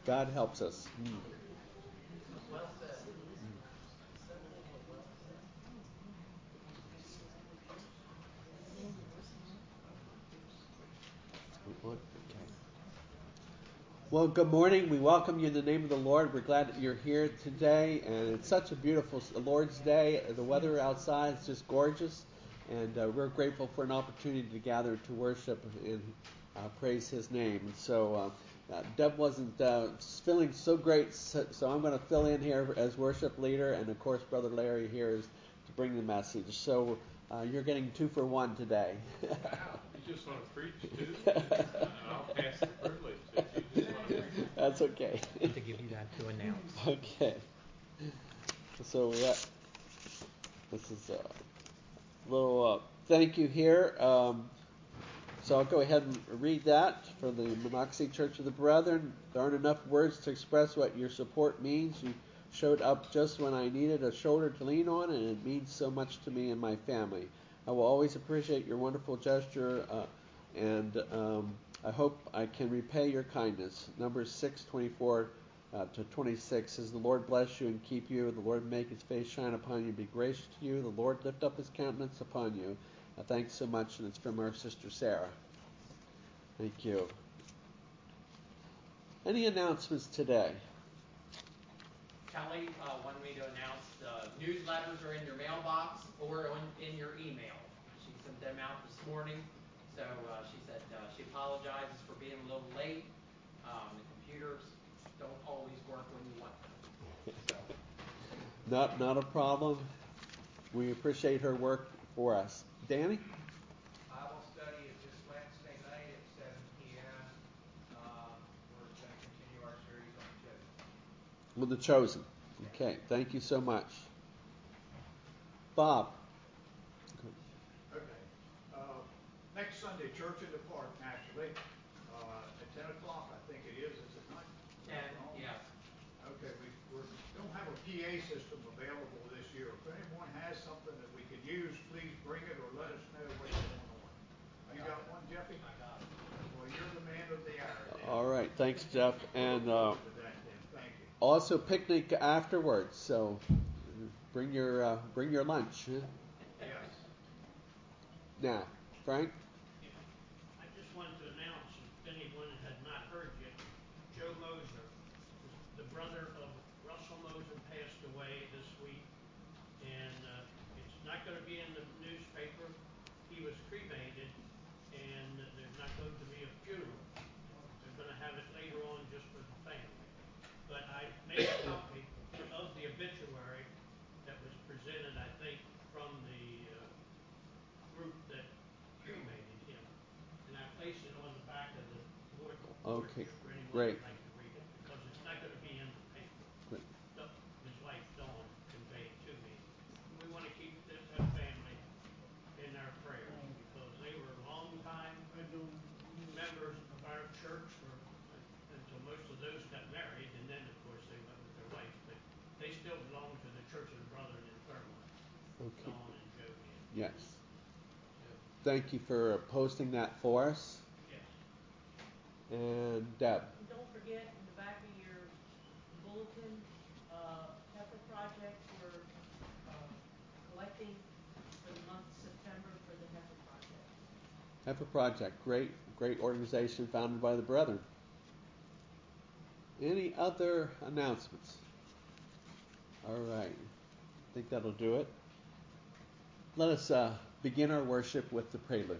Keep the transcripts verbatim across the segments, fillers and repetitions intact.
God helps us. Mm. Well said. Okay. Well, good morning. We welcome you in the name of the Lord. We're glad that you're here today, and it's such a beautiful Lord's Day. The weather outside is just gorgeous, and uh, we're grateful for an opportunity to gather to worship and uh, praise His name. And so uh, uh, Deb wasn't uh, feeling so great, so, so I'm going to fill in here as worship leader, and of course, Brother Larry here is to bring the message. So uh, you're getting two for one today. Wow, you just want to preach too? I'll pass the privilege if you just want to preach. That's okay. To give you that to announce. Okay. So yeah, this is a little uh, thank you here. Um, so I'll go ahead and read that for the Monocacy Church of the Brethren. There aren't enough words to express what your support means. You showed up just when I needed a shoulder to lean on, and it means so much to me and my family. I will always appreciate your wonderful gesture, uh, and um, I hope I can repay your kindness. Numbers six twenty-four uh, to twenty-six says, "The Lord bless you and keep you. The Lord make His face shine upon you and be gracious to you. The Lord lift up His countenance upon you." Uh, thanks so much, and it's from our sister Sarah. Thank you. Any announcements today? Kelly uh, wanted me to announce the newsletters are in your mailbox or on, in your email. She sent them out this morning. So uh, she said uh, she apologizes for being a little late. Um, the computers don't always work when you want them. So. Not, not a problem. We appreciate her work for us. Danny? Bible study is this Wednesday night at seven p.m. Um, we're going to continue our series on the Chosen. With the Chosen. Okay, thank you so much. Bob? Okay. Uh, next Sunday, Church in the Park, naturally. Uh, at ten o'clock, I think it is, is it not? ten, yes. Okay, we we're, don't have a P A system available this year. If anyone has something that we could use, please bring it or let us know what's going on. You got one, Jeffy? I got it. Well, you're the man of the hour then. All right, thanks, Jeff. And uh, To that then. Thank you. also picnic afterwards, so bring your uh, bring your lunch. Huh? Yes. Now, Frank? Yeah. I just wanted to announce, if anyone had not heard yet, Joe Moser, the brother of Russell Moser, passed away this week, and uh, it's not going to be in the newspaper. He was cremated, and there's not going to be a funeral. They're going to have it later on just for the family. But I made a copy of the obituary that was presented, I think, from the uh, group that cremated him, and I placed it on the back of the board Okay, for anyone great. who'd like to read it, because it's not going to be in the paper. Great. His wife, Dawn, conveyed to me. And we want to keep that, that family in our prayers, because they were long-time members of our church for, uh, until most of those got married, and then, of course, they went with their wives. But they still belong to the Church of the Brethren in Thurmont. Okay. Dawn and Joe did. Yes. So, Thank you for posting that for us. yes. And Deb? And don't forget, in the back of your bulletin, uh, Heifer Project, we're uh, collecting for the month of September for the Heifer Project. Heifer Project, great, great organization founded by the Brethren. Any other announcements? All right. I think that'll do it. Let us uh, begin our worship with the prelude.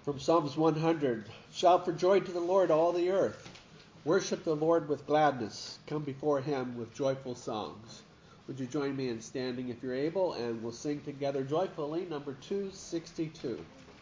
From Psalms one hundred, shout for joy to the Lord, all the earth. Worship the Lord with gladness. Come before him with joyful songs. Would you join me in standing if you're able, and we'll sing together joyfully number two sixty-two.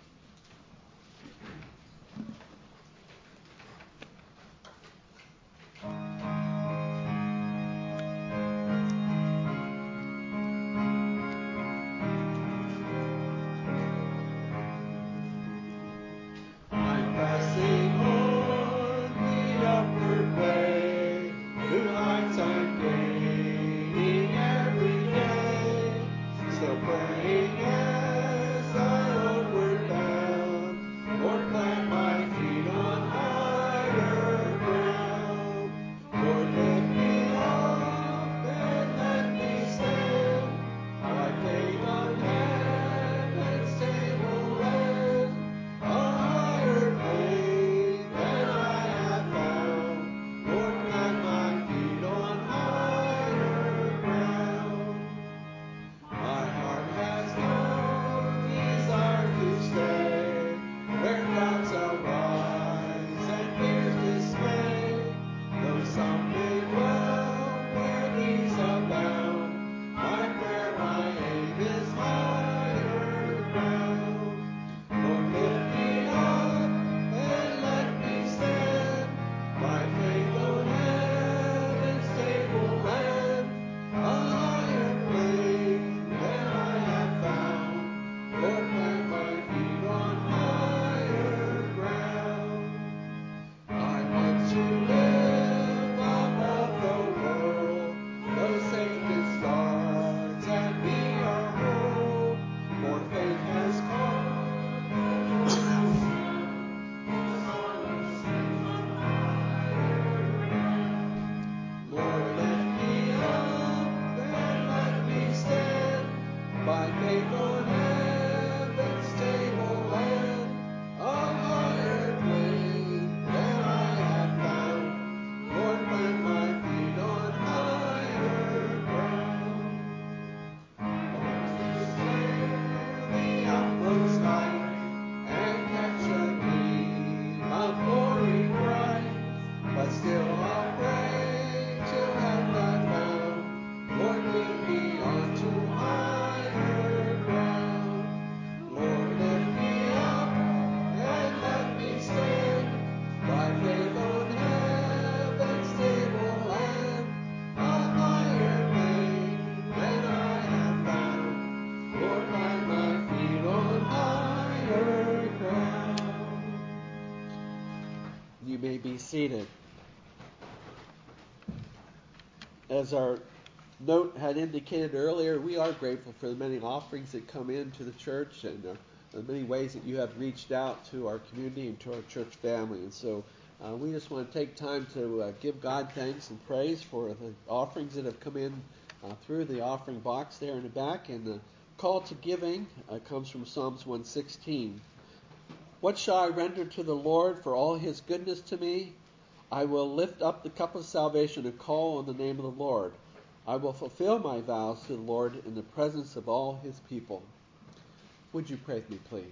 You may be seated. As our note had indicated earlier, we are grateful for the many offerings that come into the church and uh, the many ways that you have reached out to our community and to our church family. And so uh, we just want to take time to uh, give God thanks and praise for the offerings that have come in uh, through the offering box there in the back. And the call to giving uh, comes from Psalms one sixteen. What shall I render to the Lord for all his goodness to me? I will lift up the cup of salvation and call on the name of the Lord. I will fulfill my vows to the Lord in the presence of all his people. Would you pray with me, please?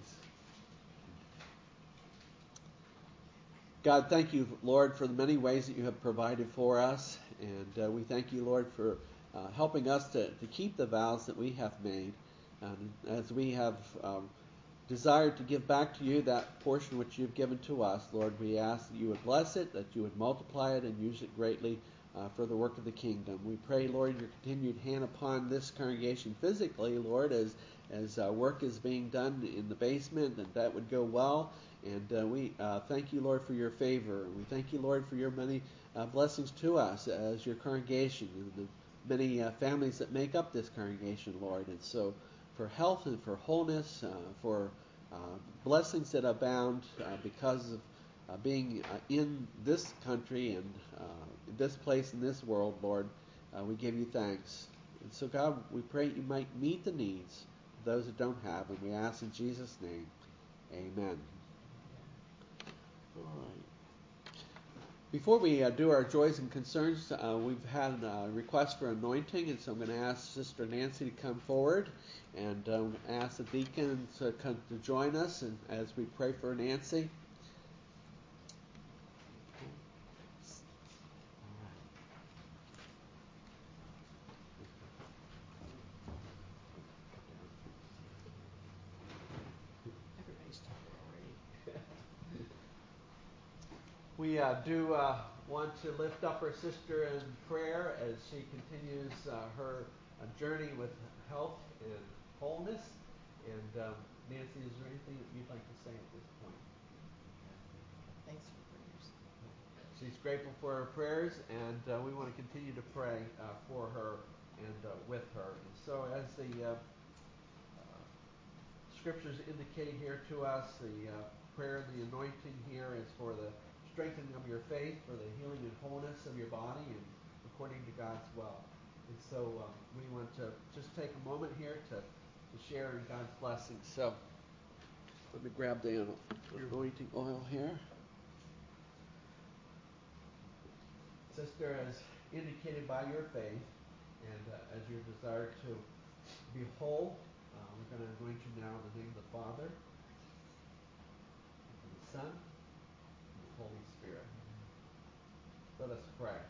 God, thank you, Lord, for the many ways that you have provided for us. And uh, we thank you, Lord, for uh, helping us to, to keep the vows that we have made. And as we have um, desired to give back to you that portion which you've given to us, Lord, we ask that you would bless it, that you would multiply it and use it greatly uh, for the work of the kingdom. We pray, Lord, your continued hand upon this congregation physically, Lord, as as uh, work is being done in the basement, that that would go well. And uh, we uh, thank you, Lord, for your favor. We thank you, Lord, for your many uh, blessings to us as your congregation and the many uh, families that make up this congregation, Lord. And so for health and for wholeness, uh, for uh, blessings that abound uh, because of uh, being uh, in this country and uh, this place in this world, Lord, uh, we give you thanks. And so, God, we pray you might meet the needs of those that don't have, and we ask in Jesus' name, amen. All right. Before we uh, do our joys and concerns, uh, we've had a request for anointing, and so I'm going to ask Sister Nancy to come forward, and um, ask the deacons to come to join us, and as we pray for Nancy. Everybody's talking already. We uh, do uh, want to lift up our sister in prayer as she continues uh, her uh, journey with health and wholeness. And um, Nancy, is there anything that you'd like to say at this point? Thanks for prayers. She's grateful for her prayers, and uh, we want to continue to pray uh, for her and uh, with her. And so, as the uh, uh, scriptures indicate here to us, the uh, prayer and the anointing here is for the strengthening of your faith, for the healing and wholeness of your body, and according to God's will. And so um, we want to just take a moment here to, to share in God's blessings. So let me grab the anointing oil here. Sister, as indicated by your faith, and uh, as your desire to be whole, uh, we're going to anoint you now in the name of the Father, and the Son, and the Holy Spirit. Let us pray.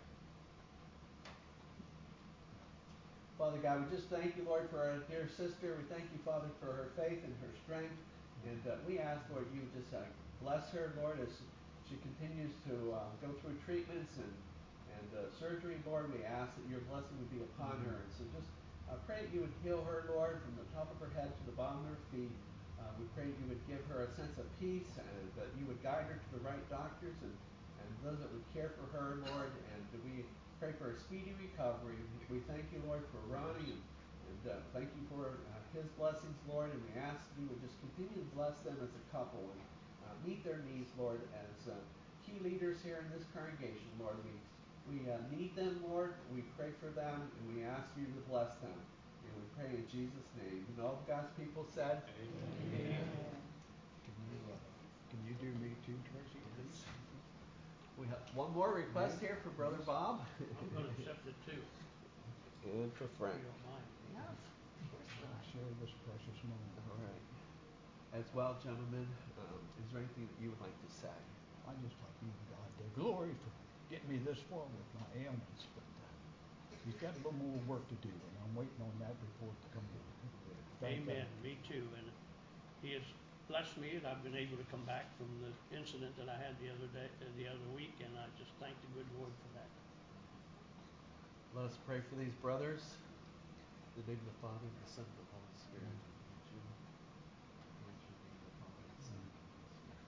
Father God, we just thank you, Lord, for our dear sister. We thank you, Father, for her faith and her strength. And uh, we ask, Lord, you would just uh, bless her, Lord, as she continues to uh, go through treatments and, and uh, surgery, Lord. We ask that your blessing would be upon her. And so just uh, pray that you would heal her, Lord, from the top of her head to the bottom of her feet. Uh, we pray that you would give her a sense of peace and that you would guide her to the right doctors and, and those that would care for her, Lord. And we pray for a speedy recovery. We thank you, Lord, for Ronnie, and, and uh, thank you for uh, his blessings, Lord, and we ask you would just continue to bless them as a couple and uh, meet their needs, Lord, as uh, key leaders here in this congregation, Lord. We we uh, need them, Lord. We pray for them, and we ask you to bless them. And we pray in Jesus' name. And all of God's people said, Amen. Amen. Can you, uh, can you do me too, Tracy, please? We have one more request here for Brother Bob. I'm going to accept it too, And for if Frank. you don't mind. Yeah, of course I not. share this precious moment. All right. As well, gentlemen, um, is there anything that you would like to say? I just like you, God, the glory for getting me this far with my ailments, but uh, He's got a little more work to do, and I'm waiting on that report to come in. Thank Amen. God. Me too. And he has blessed me, and I've been able to come back from the incident that I had the other day, uh, the other week, and I just thank the good Lord for that. Let us pray for these brothers. In the name of the Father, and the Son, and the Holy Spirit. Would you, would you name the Father, and the Son, and the Holy Spirit?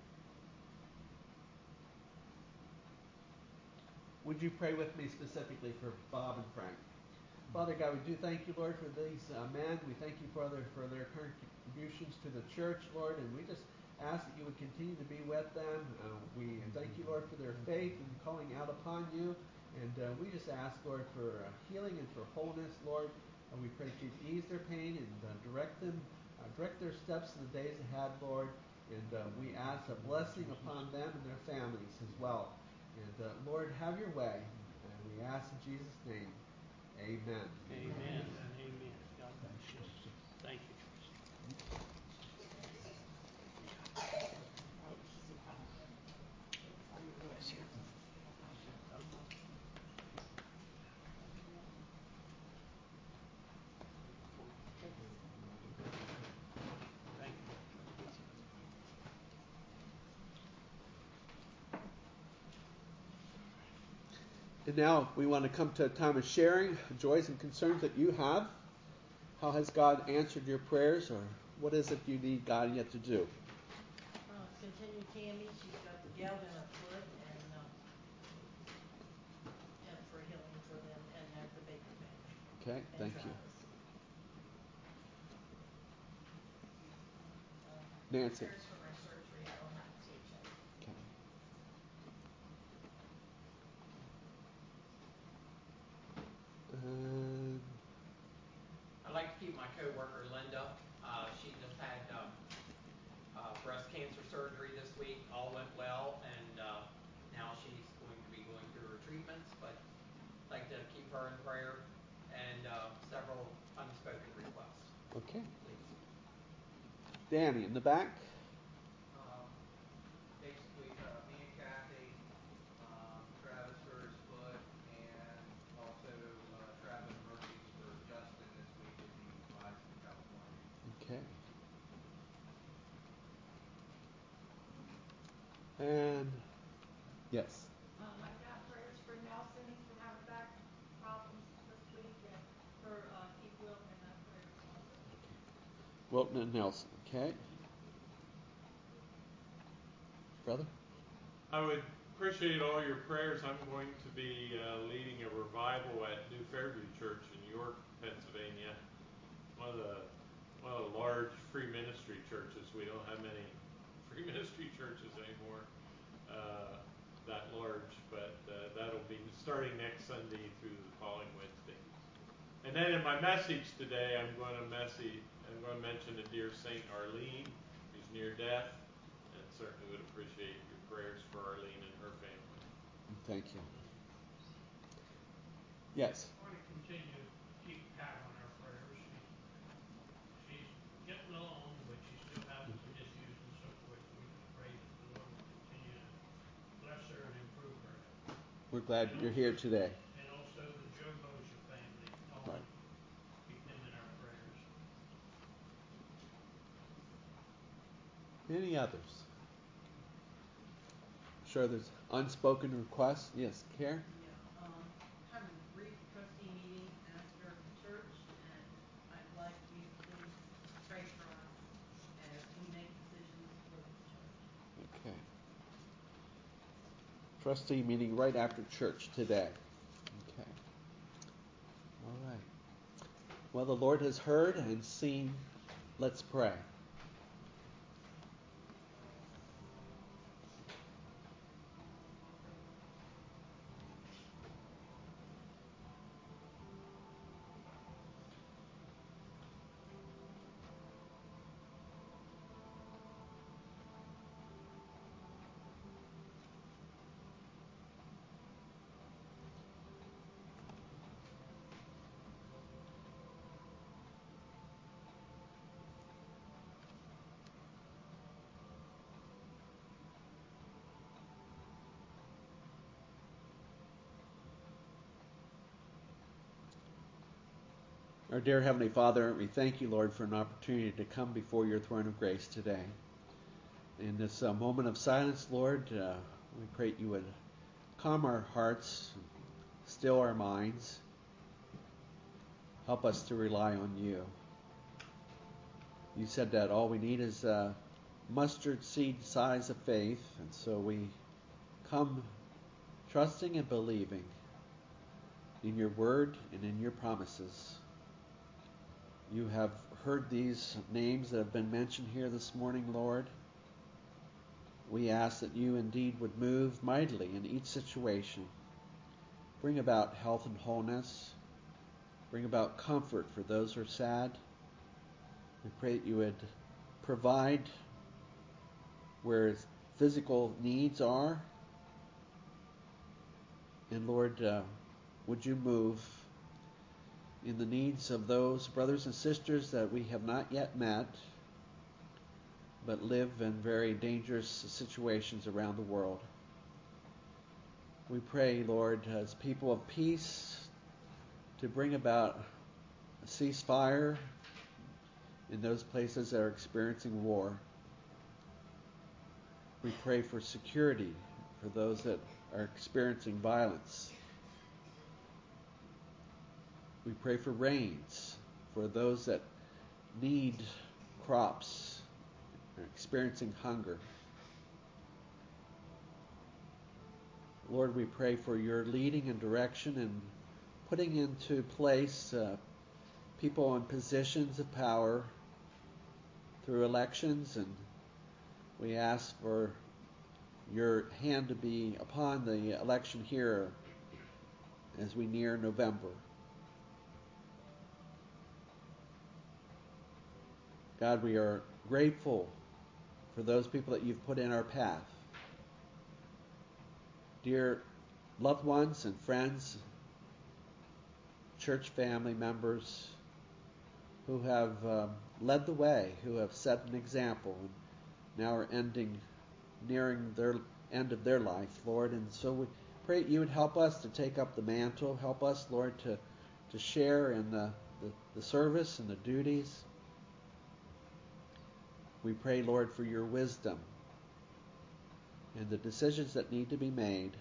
Would you pray with me specifically for Bob and Frank? Father God, we do thank you, Lord, for these uh, men. We thank you, Father, for their contributions to the church, Lord, and we just ask that you would continue to be with them. Uh, we thank you, Lord, for their faith and calling out upon you. And uh, we just ask, Lord, for uh, healing and for wholeness, Lord. And we pray that you ease their pain and uh, direct them, uh, direct their steps in the days ahead, Lord. And uh, we ask a blessing upon them and their families as well. And uh, Lord, have your way. And we ask in Jesus' name, amen. Amen and amen. God bless you. Thank you, Tracy. Bless you. Thank you. And now we want to come to a time of sharing joys and concerns that you have. How has God answered your prayers, or what is it you need God yet to do? Uh, continue Tammy, she's got the gout in her foot, and, um, and for healing for them, and then the baby family. Okay, And thank you. Travis. Um, Nancy. Prayers for my surgery, I don't have a date yet. Okay. Um, I'd like to keep my coworker Linda. Uh, she just had um, uh, breast cancer surgery this week. All went well, and uh, now she's going to be treatments, but I'd like to keep her in prayer, and uh, several unspoken requests. Okay. Please. Danny in the back. Um, basically, uh, me and Kathy, um, Travis for his foot, and also uh, traveling mercies for Justin this week as he flies to California. Okay. And yes. Um, I've got prayers for Nelson. He's been having back problems this week, and for uh, Keith Wilton in that prayers also. Wilton and Nelson. Okay. Brother? I would appreciate all your prayers. I'm going to be uh, leading a revival at New Fairview Church in York, Pennsylvania. One of the one of the large free ministry churches. We don't have many free ministry churches anymore uh, that large, but uh, that'll be starting next Sunday through the following Wednesday. And then in my message today, I'm going to message, I'm going to mention the dear Saint Arlene, who's near death, and certainly would appreciate your prayers for Arlene and her family. Thank you. Yes. I want to continue to keep Pat on our prayers. She's, she's getting along, but she's still having some issues and so forth. And we just pray that the Lord will continue to bless her and improve her. We're glad And you're also, here today. And also the Joe Mosier family. Colin, Right. keep him in our prayers. Any others? Sure, there's unspoken requests. Yes, Care? Yeah, um, having a brief trustee meeting after church, and I'd like you to please pray for us as we make decisions for the church. Okay. Trustee meeting right after church today. Okay. All right. Well, the Lord has heard and seen. Let's pray. Our dear Heavenly Father, we thank you, Lord, for an opportunity to come before your throne of grace today. In this uh, moment of silence, Lord, uh, we pray you would calm our hearts, still our minds, help us to rely on you. You said that all we need is a mustard seed size of faith, and so we come trusting and believing in your word and in your promises. You have heard these names that have been mentioned here this morning, Lord. We ask that you indeed would move mightily in each situation. Bring about health and wholeness. Bring about comfort for those who are sad. We pray that you would provide where physical needs are. And Lord, uh, would you move in the needs of those brothers and sisters that we have not yet met, but live in very dangerous situations around the world. We pray, Lord, as people of peace, to bring about a ceasefire in those places that are experiencing war. We pray for security for those that are experiencing violence. We pray for rains for those that need crops, are experiencing hunger. Lord, we pray for your leading and direction and putting into place uh, people in positions of power through elections, and we ask for your hand to be upon the election here as we near November. God, we are grateful for those people that you've put in our path. Dear loved ones and friends, church family members who have um, led the way, who have set an example, and now are ending, nearing their end of their life, Lord. And so we pray you would help us to take up the mantle. Help us, Lord, to, to share in the, the, the service and the duties. We pray, Lord, for your wisdom and the decisions that need to be made.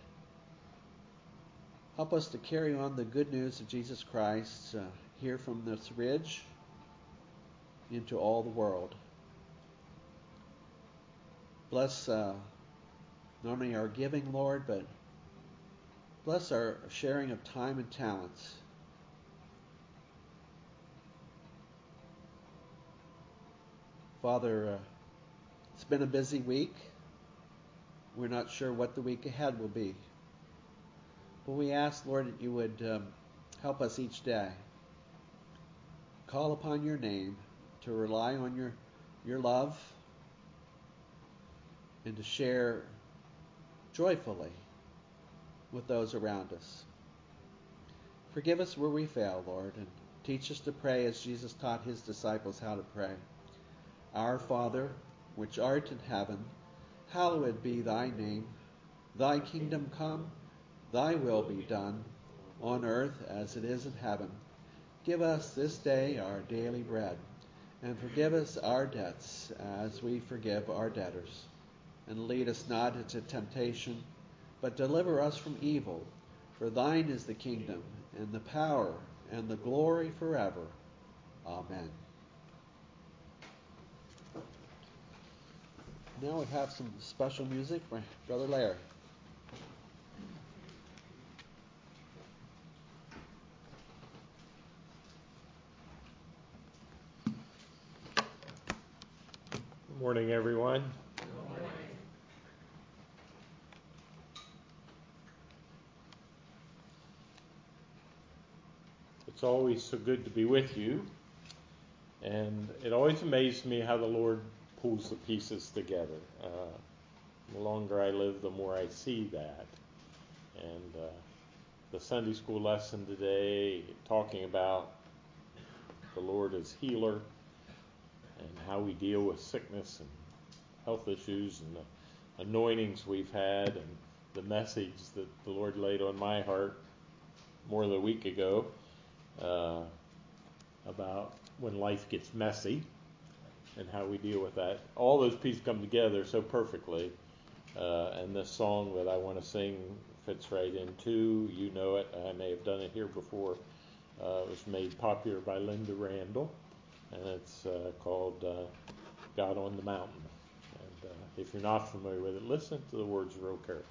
Help us to carry on the good news of Jesus Christ uh, here from this ridge into all the world. Bless uh, not only our giving, Lord, but bless our sharing of time and talents. Father, uh, it's been a busy week. We're not sure what the week ahead will be. But we ask, Lord, that you would um, help us each day. Call upon your name, to rely on your, your love, and to share joyfully with those around us. Forgive us where we fail, Lord, and teach us to pray as Jesus taught his disciples how to pray. Our Father, which art in heaven, hallowed be thy name. Thy kingdom come, thy will be done, on earth as it is in heaven. Give us this day our daily bread, and forgive us our debts as we forgive our debtors. And lead us not into temptation, but deliver us from evil. For thine is the kingdom, and the power, and the glory forever. Amen. Now we have some special music by Brother Larry. Good morning, everyone. Good morning. It's always so good to be with you, and it always amazes me how the Lord pulls the pieces together. Uh, the longer I live, the more I see that. And uh, the Sunday school lesson today, talking about the Lord as healer and how we deal with sickness and health issues and the anointings we've had, and the message that the Lord laid on my heart more than a week ago uh, about when life gets messy and how we deal with that. All those pieces come together so perfectly, uh, and this song that I want to sing fits right in too. You know it. I may have done it here before. Uh, it was made popular by Linda Randall, and it's uh, called uh, God on the Mountain. And uh, if you're not familiar with it, listen to the words real carefully.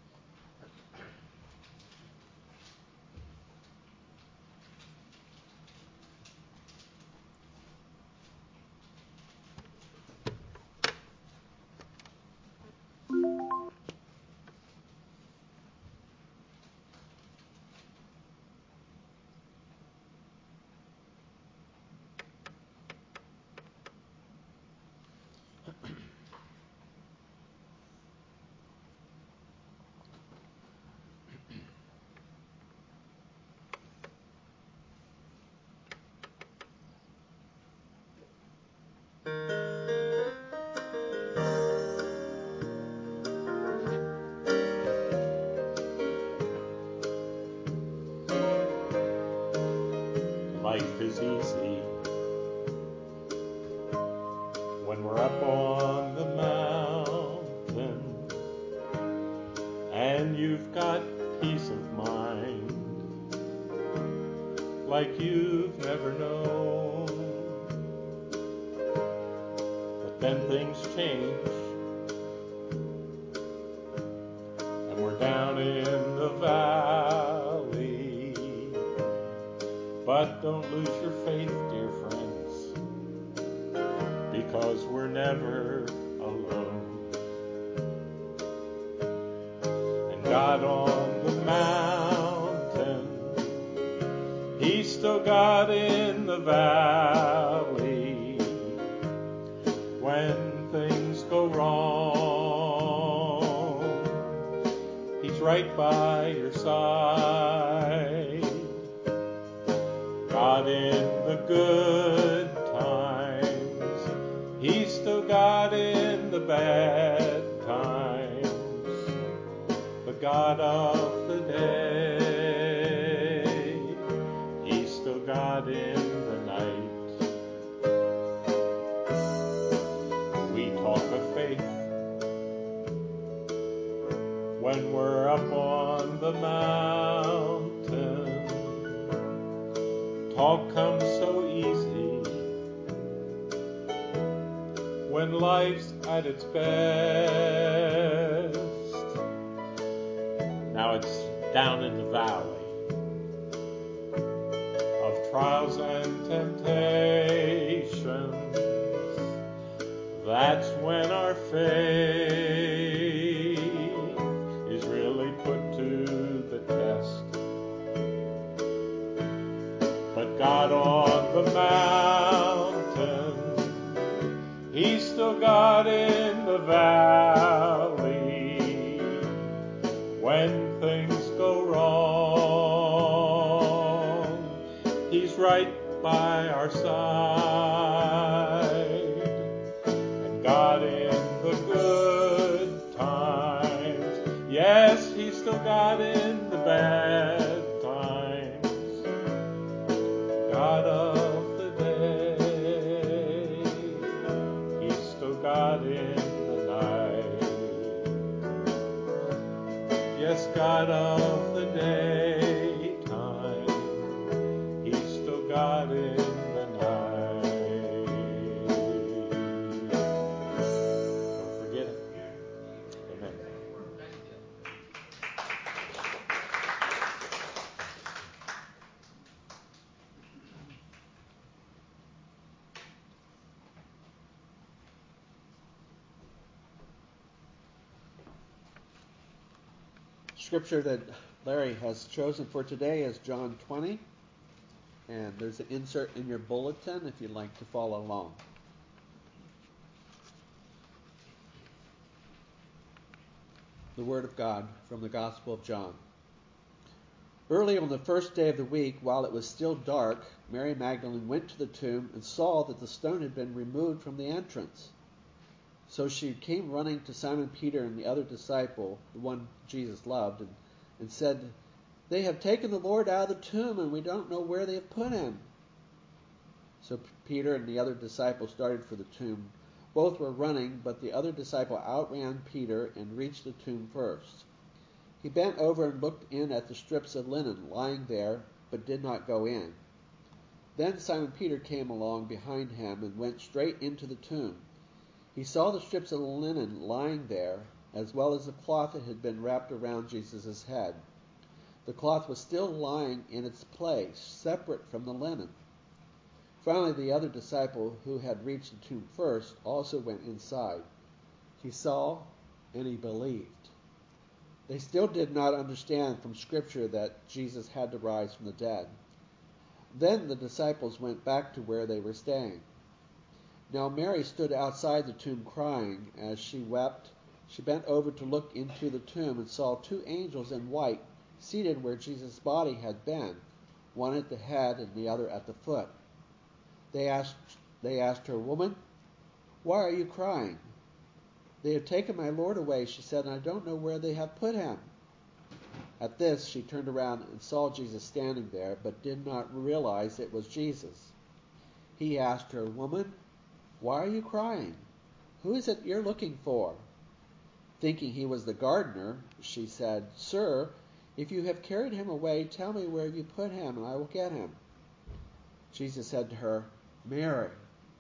Life is easy when we're up on the mountain and you've got peace of mind like you've never known. But then things change and we're down in the valley. But don't lose your faith, dear friends, because we're never alone. And God on the mountain, He's still God in the valley. When things go wrong, He's right right by your side. God in the good times, He's still God in the bad times. The God of the day, He's still God in the night. We talk of faith when we're up on the mountain. Talk comes so easy when life's at its best. Now it's down in the valley of trials and temptations. That's when our faith is really put to the test. But God on the mountain, He's still God in the valley. When things go wrong, He's right by our side. And God in the good times, yes, He's still God in the bad times. God of the day, He's still God in the night. Yes, God of the daytime, He's still God in the night. Don't forget it. Amen. Scripture that Larry has chosen for today is John twenty, and there's an insert in your bulletin if you'd like to follow along. The Word of God from the Gospel of John. Early on the first day of the week, while it was still dark, Mary Magdalene went to the tomb and saw that the stone had been removed from the entrance. So she came running to Simon Peter and the other disciple, the one Jesus loved, and, and said, "They have taken the Lord out of the tomb, and we don't know where they have put him." So Peter and the other disciple started for the tomb. Both were running, but the other disciple outran Peter and reached the tomb first. He bent over and looked in at the strips of linen lying there, but did not go in. Then Simon Peter came along behind him and went straight into the tomb. He saw the strips of linen lying there, as well as the cloth that had been wrapped around Jesus' head. The cloth was still lying in its place, separate from the linen. Finally, the other disciple, who had reached the tomb first, also went inside. He saw and he believed. They still did not understand from Scripture that Jesus had to rise from the dead. Then the disciples went back to where they were staying. Now Mary stood outside the tomb crying. As she wept, she bent over to look into the tomb and saw two angels in white seated where Jesus' body had been, one at the head and the other at the foot. They asked, they asked her, "Woman, why are you crying?" "They have taken my Lord away," she said, "and I don't know where they have put him." At this, she turned around and saw Jesus standing there, but did not realize it was Jesus. He asked her, "Woman, why are you crying? Who is it you're looking for?" Thinking he was the gardener, she said, "Sir, if you have carried him away, tell me where you put him, and I will get him." Jesus said to her, "Mary."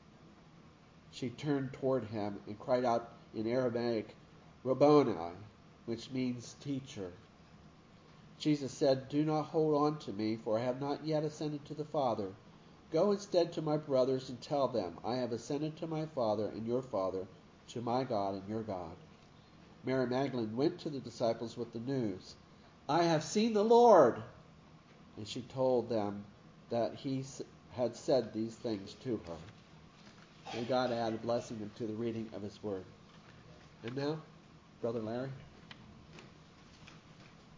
She turned toward him and cried out in Aramaic, "Rabboni," which means teacher. Jesus said, "Do not hold on to me, for I have not yet ascended to the Father. Go instead to my brothers and tell them, I have ascended to my Father and your Father, to my God and your God." Mary Magdalene went to the disciples with the news, "I have seen the Lord." And she told them that he had said these things to her. May God add a blessing to the reading of his word. And now, Brother Larry.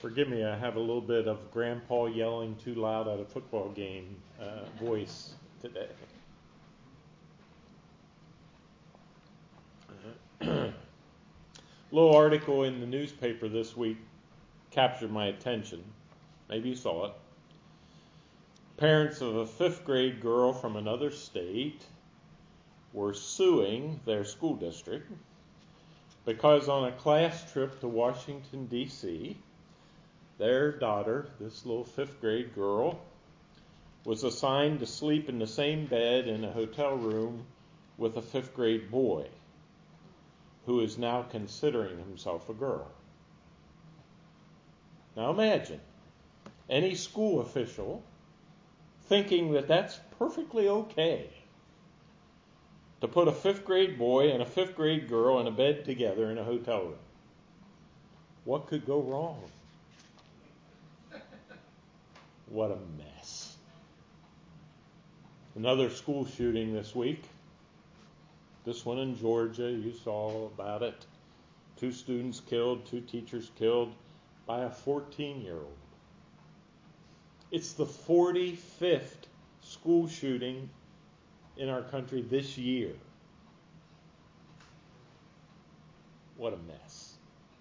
Forgive me, I have a little bit of grandpa yelling too loud at a football game uh, voice today. A little article in the newspaper this week captured my attention. Maybe you saw it. Parents of a fifth grade girl from another state were suing their school district because on a class trip to Washington, D C, their daughter, this little fifth grade girl, was assigned to sleep in the same bed in a hotel room with a fifth grade boy who is now considering himself a girl. Now imagine any school official thinking that that's perfectly okay to put a fifth grade boy and a fifth grade girl in a bed together in a hotel room. What could go wrong? What a mess. Another school shooting this week. This one in Georgia, you saw about it. Two students killed, two teachers killed by a fourteen-year-old. It's the forty-fifth school shooting in our country this year. What a mess.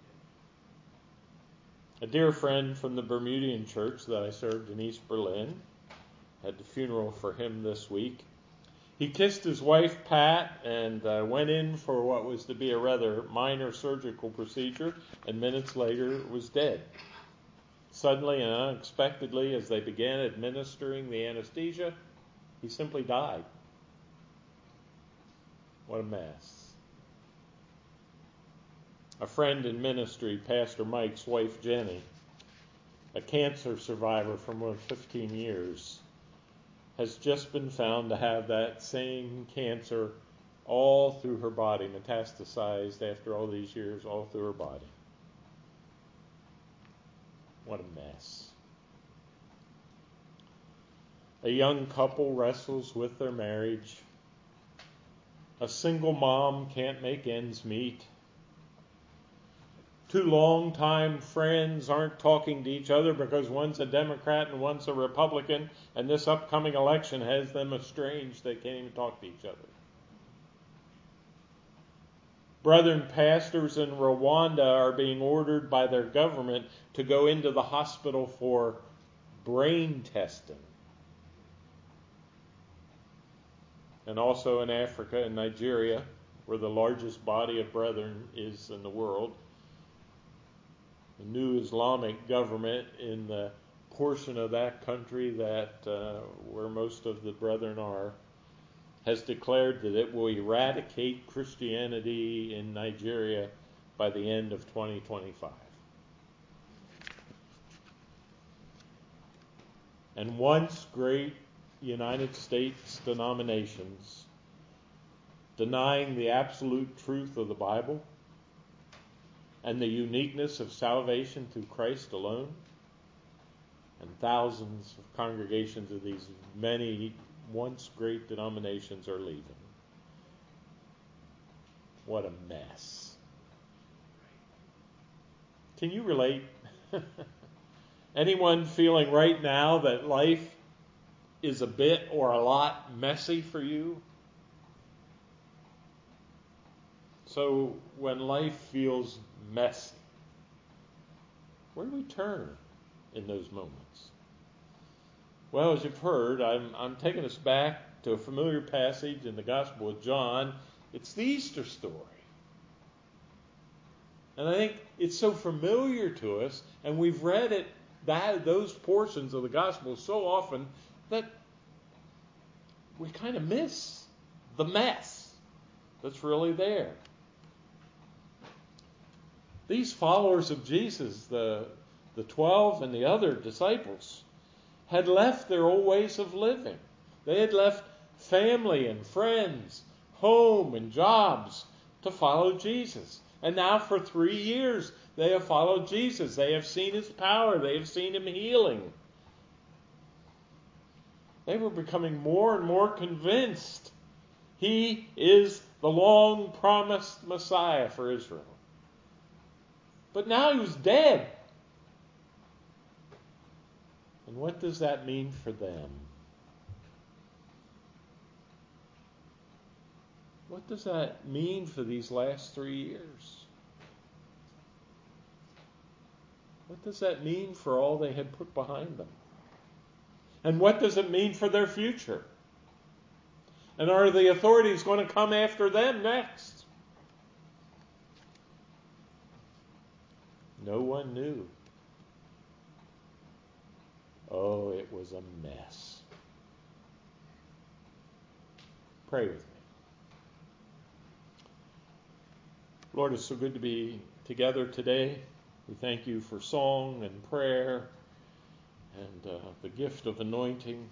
A dear friend from the Bermudian church that I served in East Berlin had the funeral for him this week. He kissed his wife, Pat, and uh, went in for what was to be a rather minor surgical procedure, and minutes later was dead. Suddenly and unexpectedly, as they began administering the anesthesia, he simply died. What a mess. A friend in ministry, Pastor Mike's wife, Jenny, a cancer survivor for more than fifteen years, has just been found to have that same cancer all through her body, metastasized after all these years, all through her body. What a mess. A young couple wrestles with their marriage. A single mom can't make ends meet. Two longtime friends aren't talking to each other because one's a Democrat and one's a Republican, and this upcoming election has them estranged. They can't even talk to each other. Brethren pastors in Rwanda are being ordered by their government to go into the hospital for brain testing. And also in Africa and Nigeria, where the largest body of brethren is in the world, the new Islamic government in the portion of that country that uh, where most of the brethren are, has declared that it will eradicate Christianity in Nigeria by the end of twenty twenty-five. And once great United States denominations denying the absolute truth of the Bible and the uniqueness of salvation through Christ alone, and thousands of congregations of these many once great denominations are leaving. What a mess. Can you relate? Anyone feeling right now that life is a bit or a lot messy for you? So when life feels messy, where do we turn in those moments? Well, as you've heard, I'm, I'm taking us back to a familiar passage in the Gospel of John. It's the Easter story. And I think it's so familiar to us, and we've read it, that those portions of the Gospel so often that we kind of miss the mess that's really there. These followers of Jesus, the, the twelve and the other disciples, had left their old ways of living. They had left family and friends, home and jobs to follow Jesus. And now for three years they have followed Jesus. They have seen his power. They have seen him healing. They were becoming more and more convinced he is the long-promised Messiah for Israel. But now he was dead. And what does that mean for them? What does that mean for these last three years? What does that mean for all they had put behind them? And what does it mean for their future? And are the authorities going to come after them next? No one knew. Oh, it was a mess. Pray with me. Lord, it's so good to be together today. We thank you for song and prayer and uh, the gift of anointing.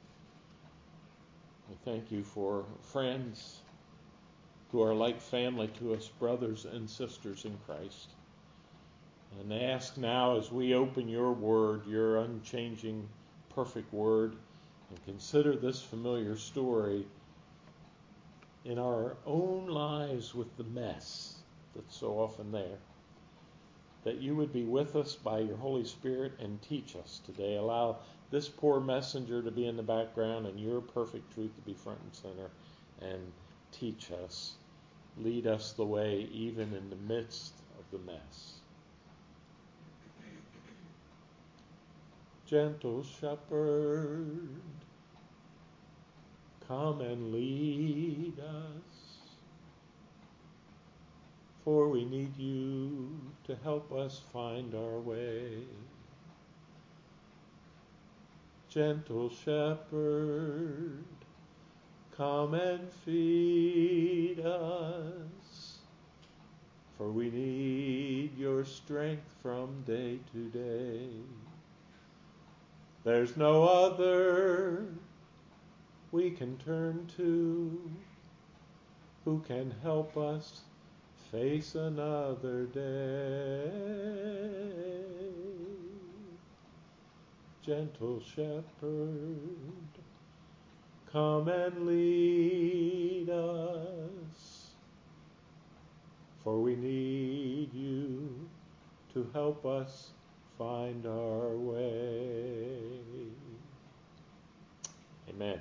We thank you for friends who are like family to us, brothers and sisters in Christ. And I ask now, as we open your word, your unchanging, perfect word, and consider this familiar story in our own lives with the mess that's so often there, that you would be with us by your Holy Spirit and teach us today. Allow this poor messenger to be in the background and your perfect truth to be front and center, and teach us. Lead us the way even in the midst of the mess. Gentle shepherd, come and lead us, for we need you to help us find our way. Gentle shepherd, come and feed us, for we need your strength from day to day. There's no other we can turn to who can help us face another day. Gentle shepherd, come and lead us, for we need you to help us find our way. Amen.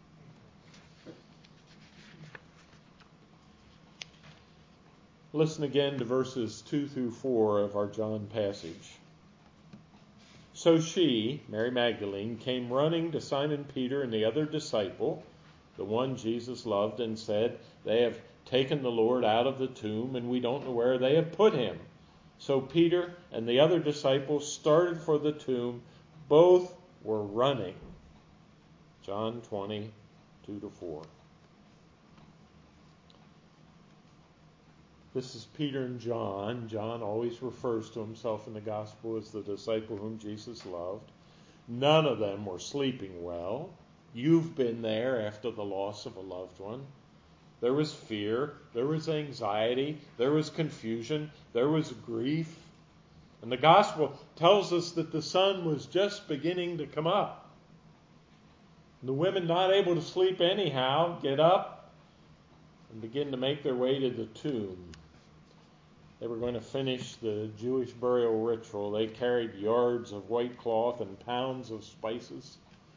Listen again to verses two through four of our John passage. So she, Mary Magdalene, came running to Simon Peter and the other disciple, the one Jesus loved, and said, "They have taken the Lord out of the tomb, and we don't know where they have put him." So Peter and the other disciple started for the tomb. Both were running. John twenty, two to four. This is Peter and John. John always refers to himself in the gospel as the disciple whom Jesus loved. None of them were sleeping well. You've been there after the loss of a loved one. There was fear, there was anxiety, there was confusion, there was grief. And the gospel tells us that the sun was just beginning to come up. And the women, not able to sleep anyhow, get up and begin to make their way to the tomb. They were going to finish the Jewish burial ritual. They carried yards of white cloth and pounds of spices.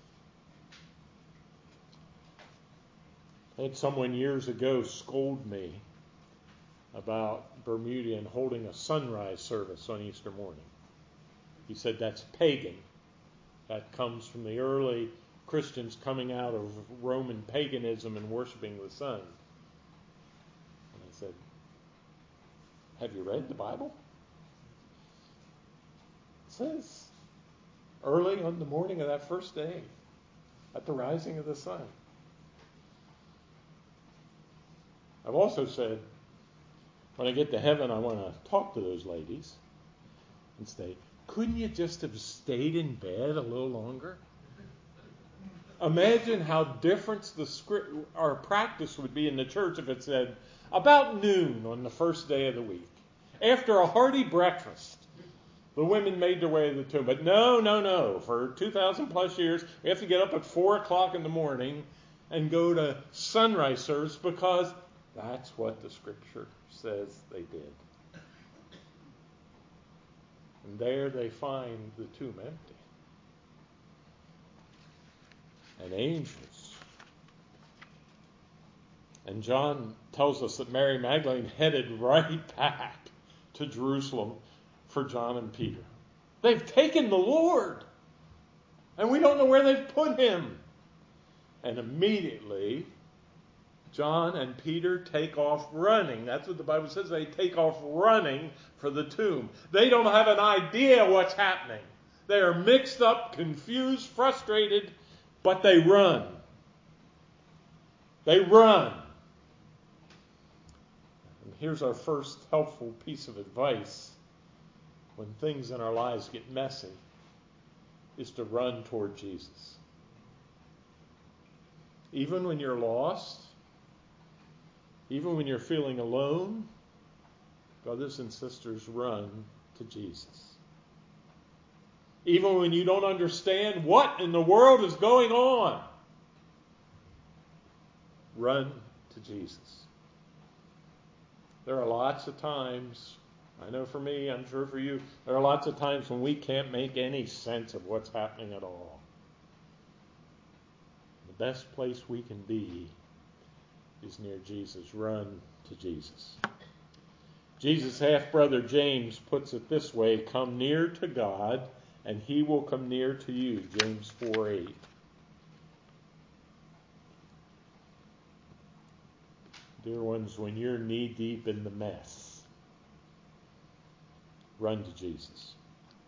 I had someone years ago scold me about Bermudian holding a sunrise service on Easter morning. He said that's pagan. That comes from the early Christians coming out of Roman paganism and worshiping the sun. And I said, have you read the Bible? It says early on the morning of that first day, at the rising of the sun. I've also said, when I get to heaven, I want to talk to those ladies and say, couldn't you just have stayed in bed a little longer? Imagine how different the script, our practice would be in the church if it said, about noon on the first day of the week, after a hearty breakfast, the women made their way to the tomb. But no, no, no. For two thousand plus years, we have to get up at four o'clock in the morning and go to sunrise service because that's what the scripture says they did. And there they find the tomb empty. and angels. And John tells us that Mary Magdalene headed right back to Jerusalem for John and Peter. They've taken the Lord, and we don't know where they've put him. And immediately, John and Peter take off running. That's what the Bible says. They take off running for the tomb. They don't have an idea what's happening. They are mixed up, confused, frustrated, but they run. They run. And here's our first helpful piece of advice when things in our lives get messy, is to run toward Jesus. Even when you're lost, even when you're feeling alone, brothers and sisters, run to Jesus. Even when you don't understand what in the world is going on, run to Jesus. There are lots of times, I know for me, I'm sure for you, there are lots of times when we can't make any sense of what's happening at all. The best place we can be is near Jesus. Run to Jesus. Jesus' half-brother James puts it this way: come near to God, and he will come near to you. James four eight. Dear ones, when you're knee-deep in the mess, run to Jesus.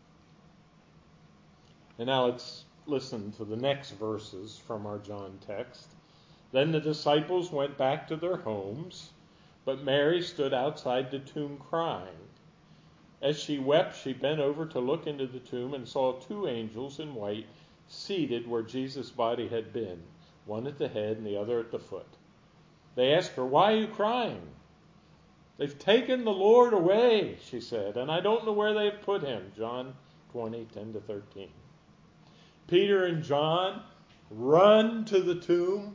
And now let's listen to the next verses from our John text. Then the disciples went back to their homes, but Mary stood outside the tomb crying. As she wept, she bent over to look into the tomb and saw two angels in white seated where Jesus' body had been, one at the head and the other at the foot. They asked her, "Why are you crying?" "They've taken the Lord away," she said, "and I don't know where they've put him." John twenty, ten to thirteen. Peter and John run to the tomb.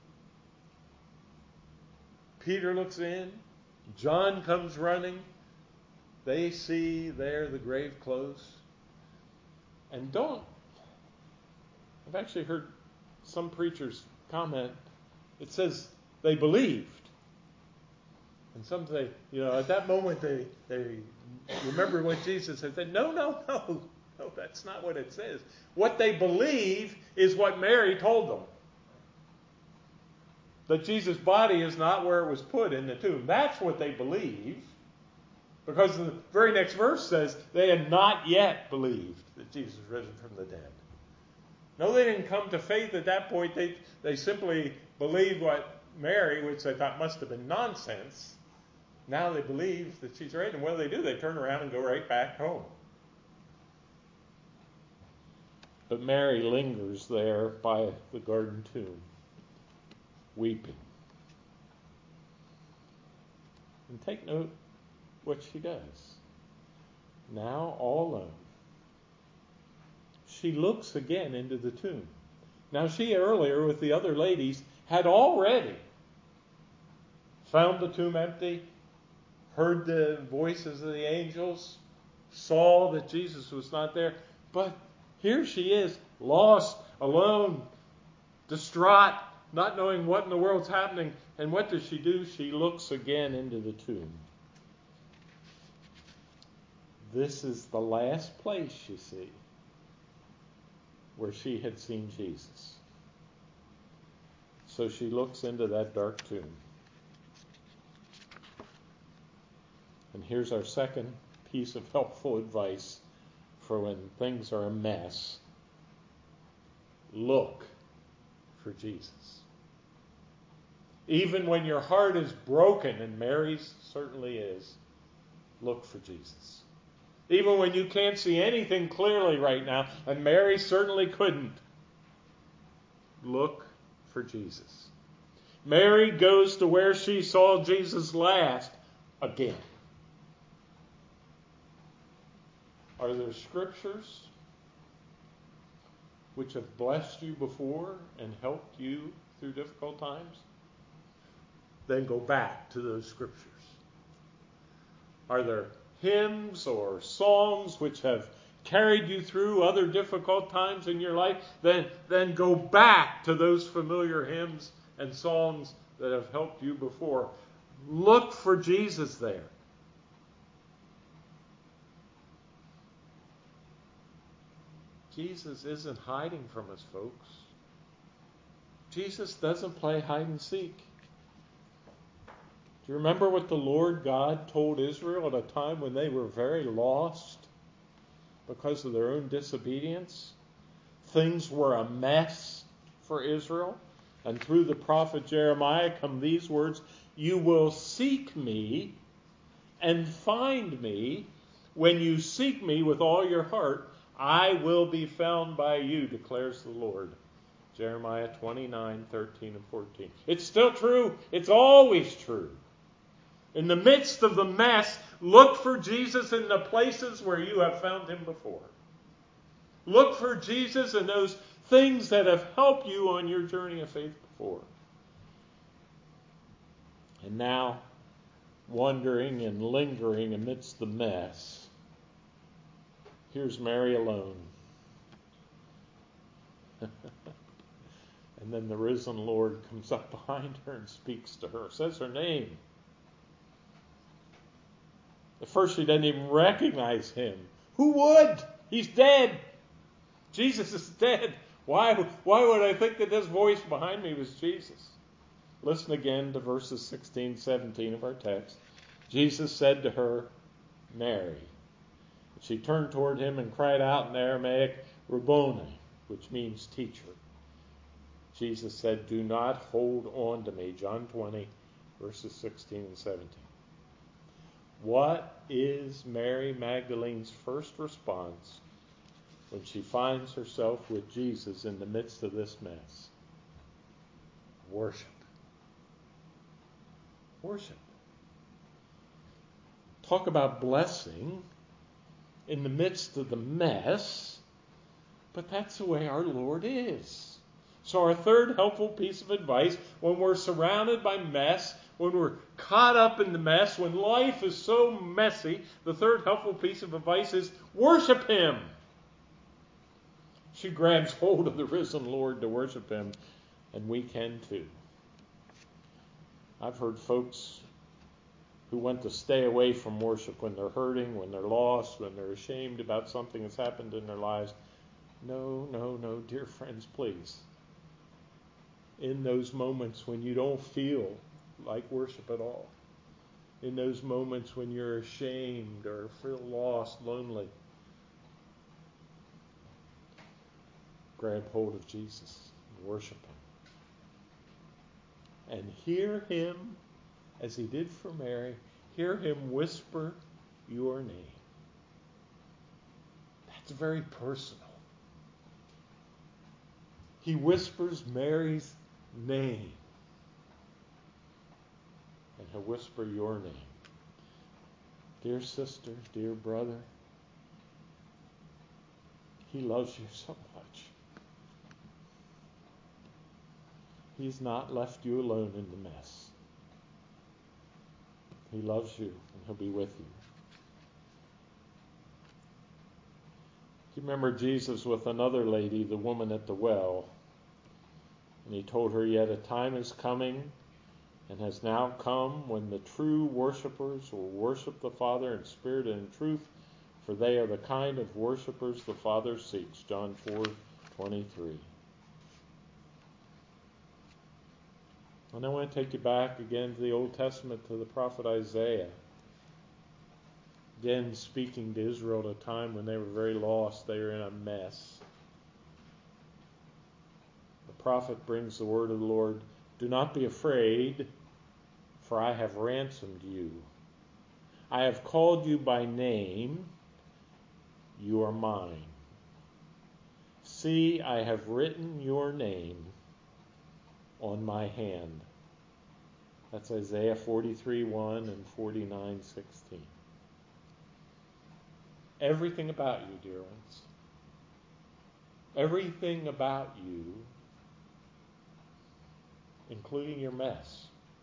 Peter looks in. John comes running. They see there the grave clothes. And don't, I've actually heard some preachers comment, it says they believed. And some say, you know, at that moment they, they remember what Jesus had said. No, no, no. No, that's not what it says. What they believe is what Mary told them. That Jesus' body is not where it was put in the tomb. That's what they believe. Because the very next verse says they had not yet believed that Jesus was risen from the dead. No, they didn't come to faith at that point. They, they simply believed what Mary, which they thought must have been nonsense. Now they believe that she's risen. And what do they do? They turn around and go right back home. But Mary lingers there by the garden tomb, weeping. And take note what she does. Now all alone, she looks again into the tomb. Now she earlier with the other ladies had already found the tomb empty, heard the voices of the angels, saw that Jesus was not there, but here she is, lost, alone, distraught, not knowing what in the world's happening. And what does she do? She looks again into the tomb. This is the last place, you see, where she had seen Jesus. So she looks into that dark tomb. And here's our second piece of helpful advice for when things are a mess. Look for Jesus. Even when your heart is broken, and Mary's certainly is, look for Jesus. Even when you can't see anything clearly right now, and Mary certainly couldn't, look for Jesus. Mary goes to where she saw Jesus last again. Are there scriptures which have blessed you before and helped you through difficult times? Then go back to those scriptures. Are there hymns or songs which have carried you through other difficult times in your life, then, then go back to those familiar hymns and songs that have helped you before. Look for Jesus there. Jesus isn't hiding from us, folks. Jesus doesn't play hide and seek. Do you remember what the Lord God told Israel at a time when they were very lost because of their own disobedience? Things were a mess for Israel. And through the prophet Jeremiah come these words, "You will seek me and find me. When you seek me with all your heart, I will be found by you, declares the Lord." Jeremiah twenty-nine, thirteen and fourteen. It's still true. It's always true. In the midst of the mess, look for Jesus in the places where you have found him before. Look for Jesus in those things that have helped you on your journey of faith before. And now, wandering and lingering amidst the mess, here's Mary alone. And then the risen Lord comes up behind her and speaks to her, says her name. At first she doesn't even recognize him. Who would? He's dead. Jesus is dead. Why, why would I think that this voice behind me was Jesus? Listen again to verses sixteen, seventeen of our text. Jesus said to her, "Mary." She turned toward him and cried out in Aramaic, "Rabboni," which means teacher. Jesus said, "Do not hold on to me." John twenty, verses sixteen and seventeen. What is Mary Magdalene's first response when she finds herself with Jesus in the midst of this mess? Worship. Worship. Talk about blessing in the midst of the mess, but that's the way our Lord is. So our third helpful piece of advice, when we're surrounded by mess, when we're caught up in the mess, when life is so messy, the third helpful piece of advice is worship him. She grabs hold of the risen Lord to worship him, and we can too. I've heard folks who want to stay away from worship when they're hurting, when they're lost, when they're ashamed about something that's happened in their lives. No, no, no, dear friends, please. In those moments when you don't feel like worship at all, in those moments when you're ashamed or feel lost, lonely, grab hold of Jesus and worship him. And hear him, as he did for Mary, hear him whisper your name. That's very personal. He whispers Mary's name. And he'll whisper your name. Dear sister, dear brother, he loves you so much. He's not left you alone in the mess. He loves you, and he'll be with you. You remember Jesus with another lady, the woman at the well, and he told her, "Yet a time is coming and has now come when the true worshipers will worship the Father in spirit and in truth, for they are the kind of worshipers the Father seeks." John four twenty-three. And I want to take you back again to the Old Testament, to the prophet Isaiah. Again, speaking to Israel at a time when they were very lost, they were in a mess. The prophet brings the word of the Lord, "Do not be afraid, for I have ransomed you. I have called you by name. You are mine. See, I have written your name on my hand." That's Isaiah forty-three one and forty-nine sixteen. Everything about you, dear ones, everything about you, including your mess,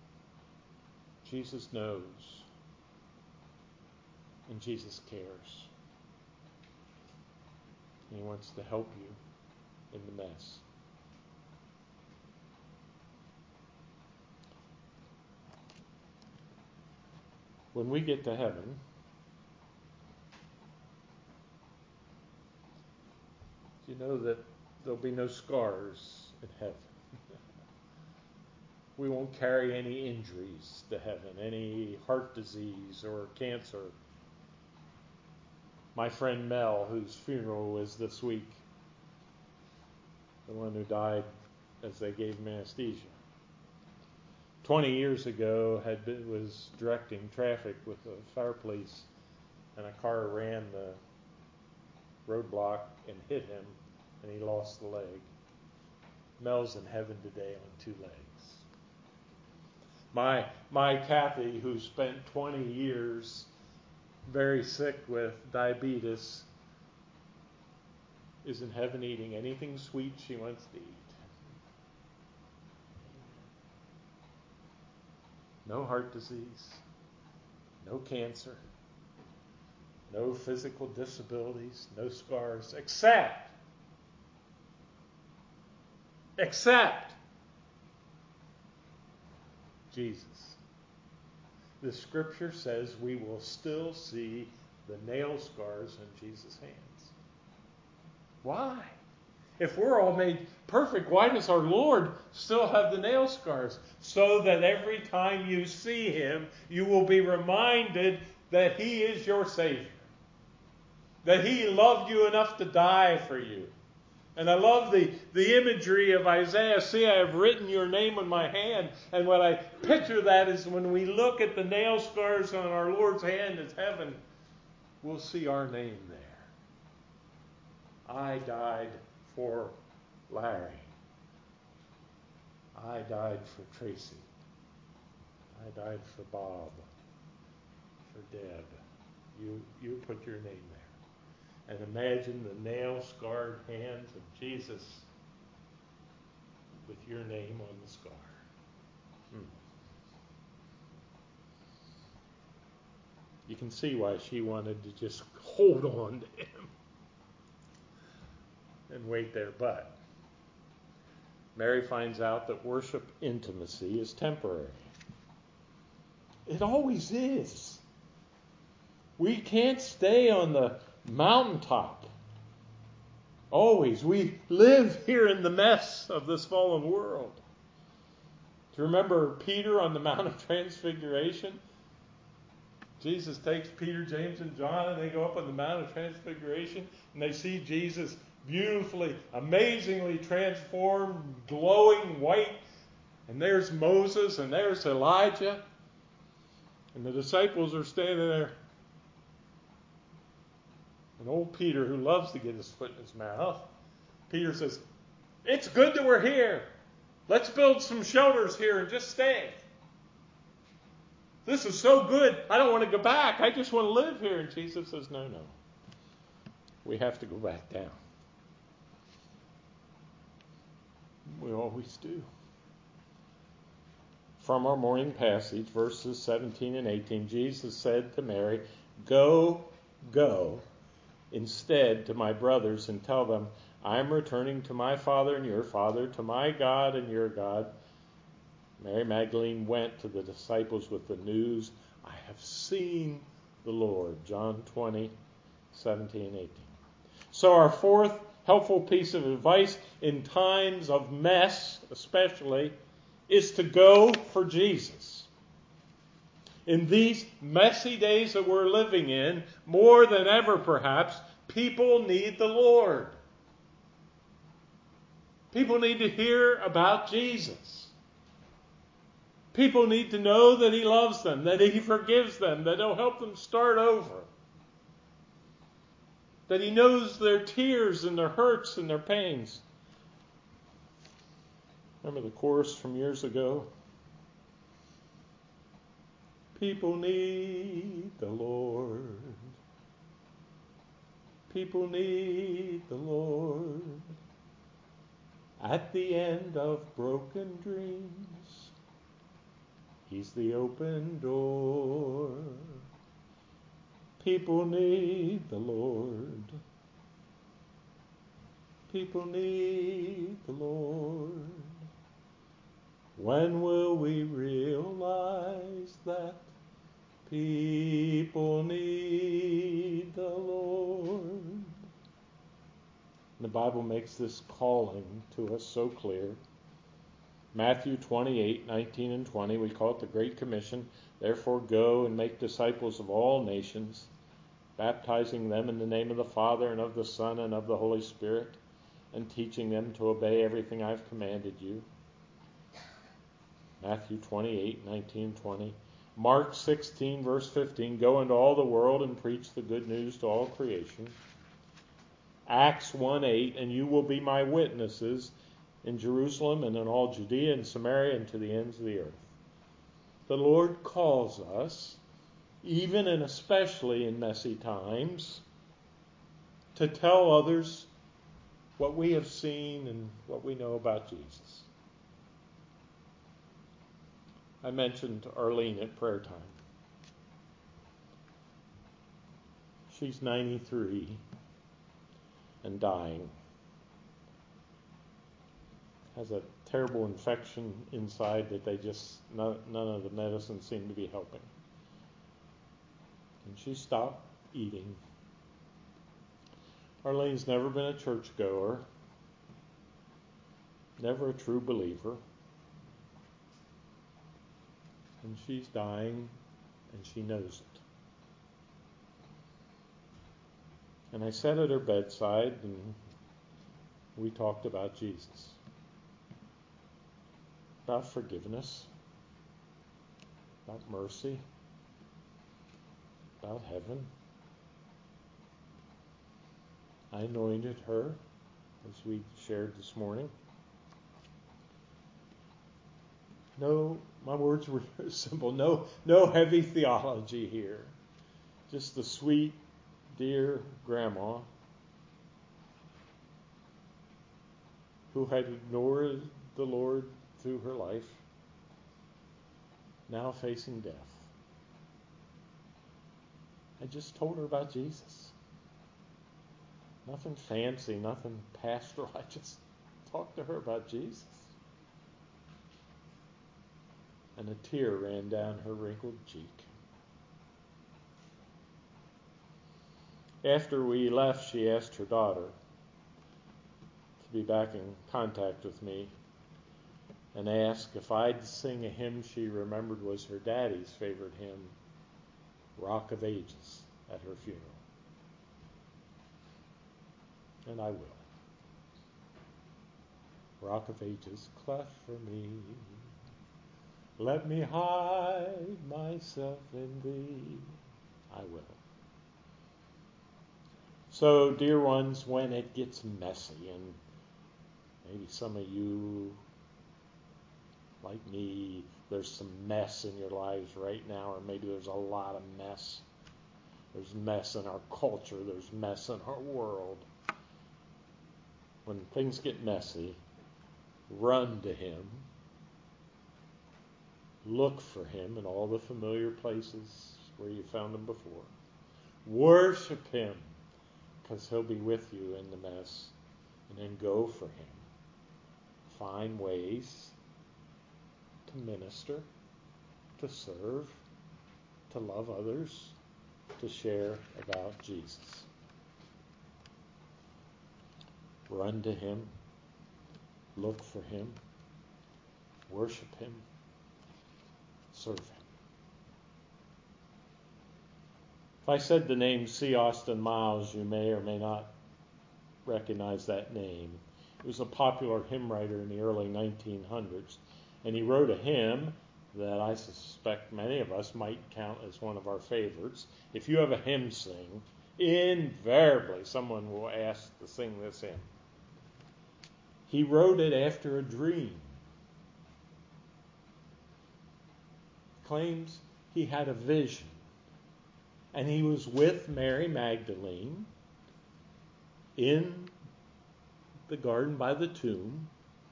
Jesus knows, and Jesus cares. He wants to help you in the mess. When we get to heaven, you know that there'll be no scars in heaven. We won't carry any injuries to heaven, any heart disease or cancer. My friend Mel, whose funeral was this week, the one who died as they gave him anesthesia, twenty years ago had been, was directing traffic with the fire police, and a car ran the roadblock and hit him, and he lost the leg. Mel's in heaven today on two legs. My my Kathy, who spent twenty years very sick with diabetes, is in heaven eating anything sweet she wants to eat. No heart disease, no cancer, no physical disabilities, no scars, except, except Jesus. The scripture says we will still see the nail scars in Jesus' hands. Why? If we're all made perfect, why does our Lord still have the nail scars? So that every time you see him, you will be reminded that he is your Savior. That he loved you enough to die for you. And I love the, the imagery of Isaiah. See, I have written your name on my hand. And what I picture that is when we look at the nail scars on our Lord's hand as heaven, we'll see our name there. I died for Larry. I died for Tracy. I died for Bob. For Deb. You, you put your name there. And imagine the nail-scarred hands of Jesus with your name on the scar. Hmm. You can see why she wanted to just hold on to him and wait there. But Mary finds out that worship intimacy is temporary. It always is. We can't stay on the mountaintop. Always. We live here in the mess of this fallen world. Do you remember Peter on the Mount of Transfiguration? Jesus takes Peter, James, and John, and they go up on the Mount of Transfiguration, and they see Jesus beautifully, amazingly transformed, glowing white. And there's Moses, and there's Elijah. And the disciples are standing there. And old Peter, who loves to get his foot in his mouth, Peter says, "It's good that we're here. Let's build some shelters here and just stay. This is so good. I don't want to go back. I just want to live here." And Jesus says, no, no. We have to go back down. We always do. From our morning passage, verses seventeen and eighteen, Jesus said to Mary, "Go, go, instead to my brothers and tell them, I am returning to my Father and your Father, to my God and your God." Mary Magdalene went to the disciples with the news, "I have seen the Lord." John twenty, seventeen and eighteen. So our fourth helpful piece of advice in times of mess, especially, is to go for Jesus. In these messy days that we're living in, more than ever perhaps, people need the Lord. People need to hear about Jesus. People need to know that he loves them, that he forgives them, that he'll help them start over. That he knows their tears and their hurts and their pains. Remember the chorus from years ago? People need the Lord. People need the Lord. At the end of broken dreams, he's the open door. People need the Lord. People need the Lord. When will we realize that people need the Lord? The Bible makes this calling to us so clear. Matthew twenty-eight, nineteen and twenty, we call it the Great Commission. Therefore go and make disciples of all nations, baptizing them in the name of the Father and of the Son and of the Holy Spirit, and teaching them to obey everything I've commanded you. Matthew twenty-eight, nineteen, twenty. Mark sixteen, verse fifteen, go into all the world and preach the good news to all creation. Acts one eight, and you will be my witnesses in Jerusalem and in all Judea and Samaria and to the ends of the earth. The Lord calls us, even and especially in messy times, to tell others what we have seen and what we know about Jesus. I mentioned Arlene at prayer time. She's ninety-three and dying. Has a terrible infection inside that they just, none, none of the medicines seem to be helping. And she stopped eating. Arlene's never been a churchgoer, never a true believer. And she's dying, and she knows it. And I sat at her bedside, and we talked about Jesus, about forgiveness, about mercy, about heaven. I anointed her, as we shared this morning. No, my words were simple. No, no heavy theology here. Just the sweet, dear grandma who had ignored the Lord through her life, now facing death. I just told her about Jesus. Nothing fancy, nothing pastoral. I just talked to her about Jesus. And a tear ran down her wrinkled cheek. After we left, she asked her daughter to be back in contact with me and asked if I'd sing a hymn she remembered was her daddy's favorite hymn, Rock of Ages, at her funeral. And I will. Rock of Ages, cleft for me. Let me hide myself in thee. I will. So, dear ones, when it gets messy, and maybe some of you, like me, there's some mess in your lives right now, or maybe there's a lot of mess. There's mess in our culture. There's mess in our world. When things get messy, run to Him. Look for Him in all the familiar places where you found Him before. Worship Him, because He'll be with you in the mess. And then go for Him. Find ways to minister, to serve, to love others, to share about Jesus. Run to Him. Look for Him. Worship Him. Serve Him. If I said the name C. Austin Miles, you may or may not recognize that name. He was a popular hymn writer in the early nineteen hundreds, and he wrote a hymn that I suspect many of us might count as one of our favorites. If you have a hymn sing, invariably someone will ask to sing this hymn. He wrote it after a dream. Claims he had a vision, and he was with Mary Magdalene in the garden by the tomb,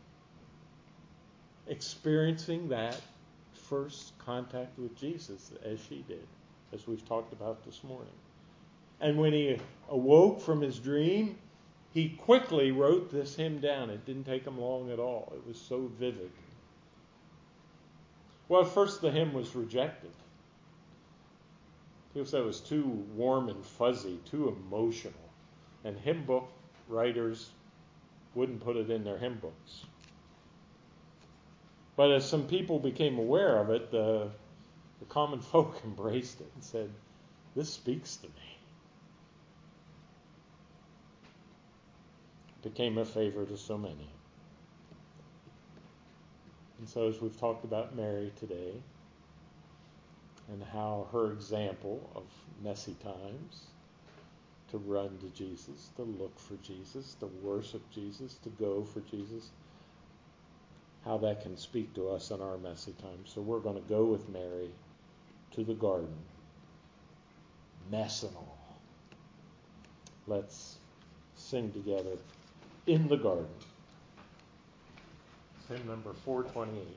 experiencing that first contact with Jesus as she did, as we've talked about this morning. And when he awoke from his dream, he quickly wrote this hymn down. It didn't take him long at all. It was so vivid. Well, at first the hymn was rejected. People said it was too warm and fuzzy, too emotional. And hymn book writers wouldn't put it in their hymn books. But as some people became aware of it, the, the common folk embraced it and said, this speaks to me. It became a favorite of so many. And so as we've talked about Mary today, and how her example of messy times, to run to Jesus, to look for Jesus, to worship Jesus, to go for Jesus, how that can speak to us in our messy times. So we're going to go with Mary to the garden, mess and all. Let's sing together, In the Garden. Hymn number four twenty-eight.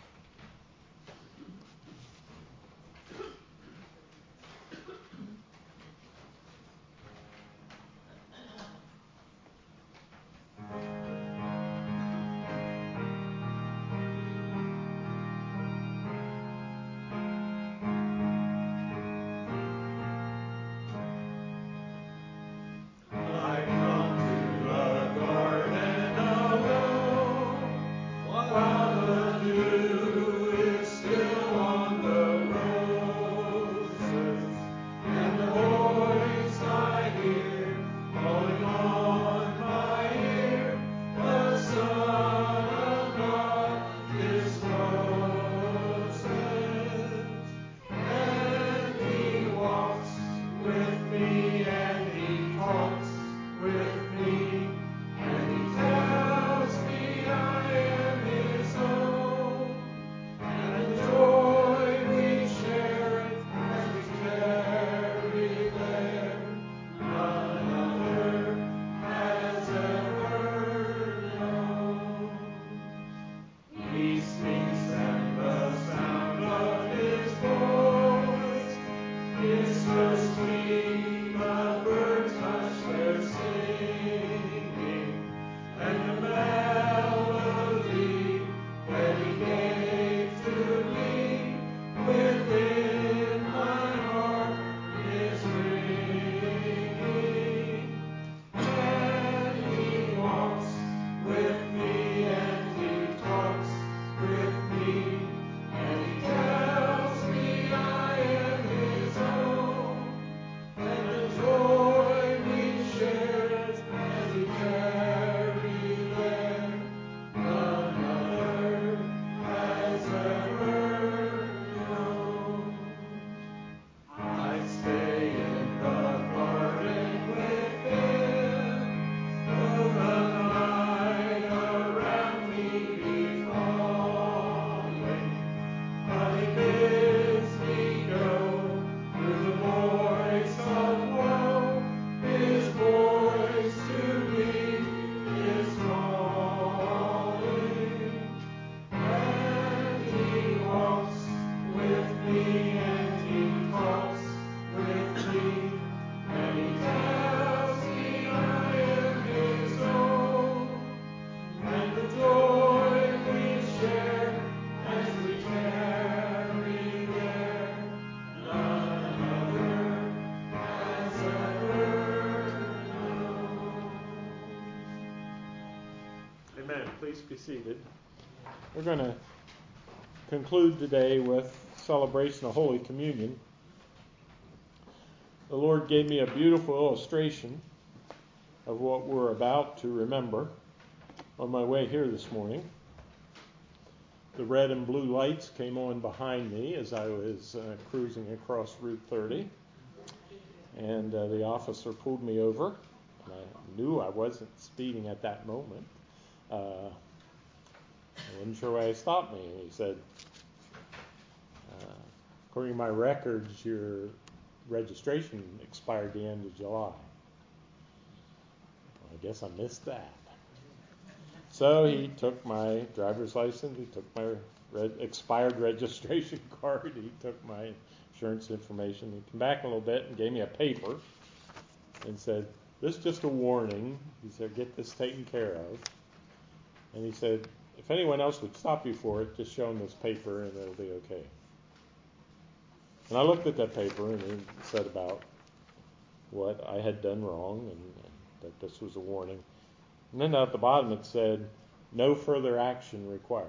Amen. Please be seated. We're going to conclude today with celebration of Holy Communion. The Lord gave me a beautiful illustration of what we're about to remember on my way here this morning. The red and blue lights came on behind me as I was uh, cruising across Route thirty, and uh, the officer pulled me over. And I knew I wasn't speeding at that moment. Uh, I wasn't sure why he stopped me. And he said, uh, according to my records, your registration expired the end of July. Well, I guess I missed that. So he took my driver's license, he took my red, expired registration card, he took my insurance information. He came back a little bit and gave me a paper and said, this is just a warning. He said, get this taken care of. And he said, if anyone else would stop you for it, just show them this paper and it'll be okay. And I looked at that paper and it said about what I had done wrong and, and that this was a warning. And then at the bottom it said, no further action required.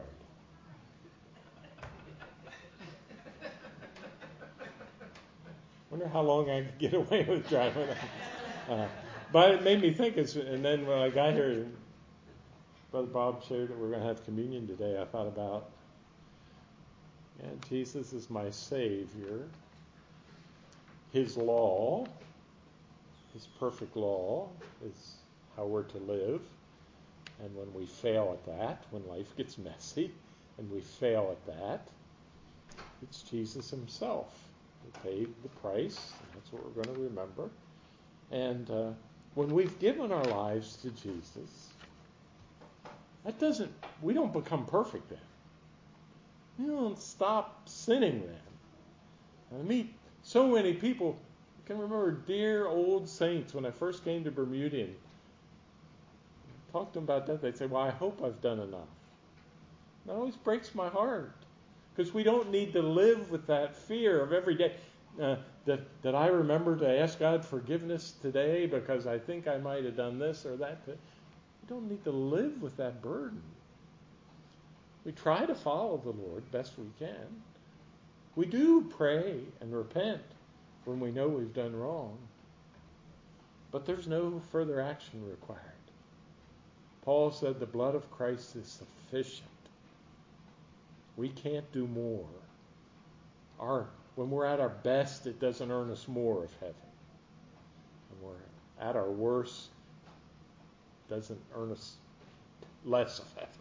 Wonder how long I could get away with driving. Uh, but it made me think, it's, and then when I got here, Brother Bob shared that we're going to have communion today. I thought about, yeah, Jesus is my Savior. His law, His perfect law, is how we're to live. And when we fail at that, when life gets messy, and we fail at that, it's Jesus Himself who paid the price. And that's what we're going to remember. And uh, when we've given our lives to Jesus, that doesn't, we don't become perfect then. We don't stop sinning then. I meet so many people. I can remember dear old saints when I first came to Bermuda and talked to them about that. They'd say, well, I hope I've done enough. That always breaks my heart because we don't need to live with that fear of every day. Uh, that, that I remember to ask God forgiveness today because I think I might have done this or that. We don't need to live with that burden. We try to follow the Lord best we can. We do pray and repent when we know we've done wrong. But there's no further action required. Paul said the blood of Christ is sufficient. We can't do more. Our, when we're at our best, it doesn't earn us more of heaven. When we're at our worst, it doesn't earn us less of heaven.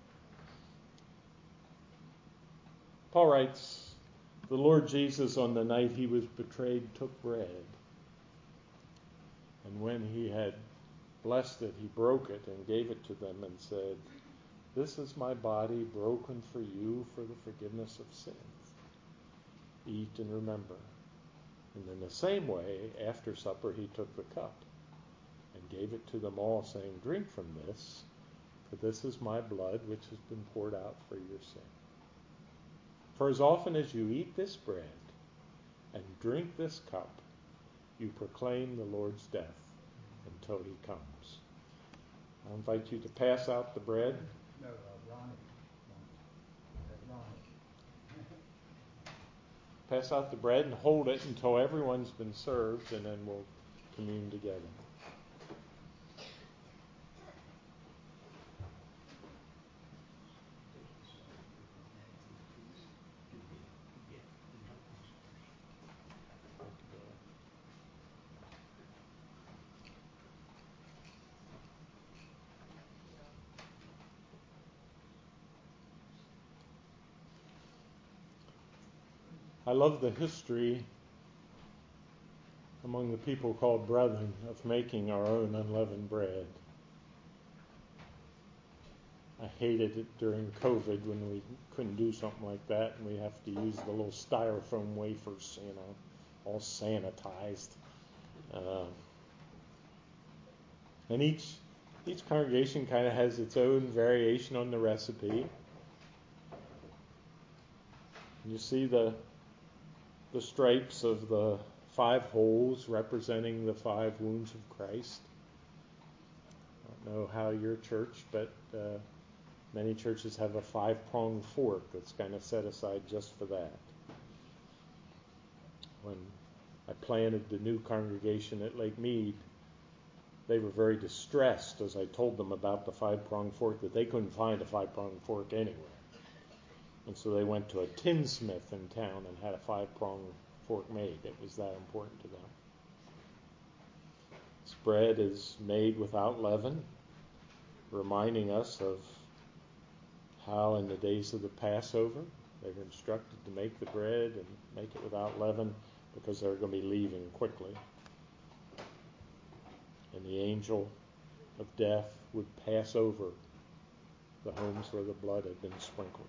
Paul writes, the Lord Jesus on the night He was betrayed took bread. And when He had blessed it, He broke it and gave it to them and said, this is my body broken for you for the forgiveness of sins. Eat and remember. And in the same way, after supper, He took the cup and gave it to them all, saying, drink from this, for this is my blood which has been poured out for your sin. For as often as you eat this bread and drink this cup, you proclaim the Lord's death until He comes. I invite you to pass out the bread. No, uh, Ronnie. Ronnie. Pass out the bread and hold it until everyone's been served, and then we'll commune together. I love the history among the people called Brethren of making our own unleavened bread. I hated it during COVID when we couldn't do something like that and we have to use the little styrofoam wafers, you know, all sanitized. Uh, and each each congregation kind of has its own variation on the recipe. You see the the stripes of the five holes representing the five wounds of Christ. I don't know how your church, but uh, many churches have a five-pronged fork that's kind of set aside just for that. When I planted the new congregation at Lake Mead, they were very distressed as I told them about the five-pronged fork, that they couldn't find a five-pronged fork anywhere. And so they went to a tinsmith in town and had a five-pronged fork made. It was that important to them. This bread is made without leaven, reminding us of how in the days of the Passover they were instructed to make the bread and make it without leaven because they were going to be leaving quickly. And the angel of death would pass over the homes where the blood had been sprinkled.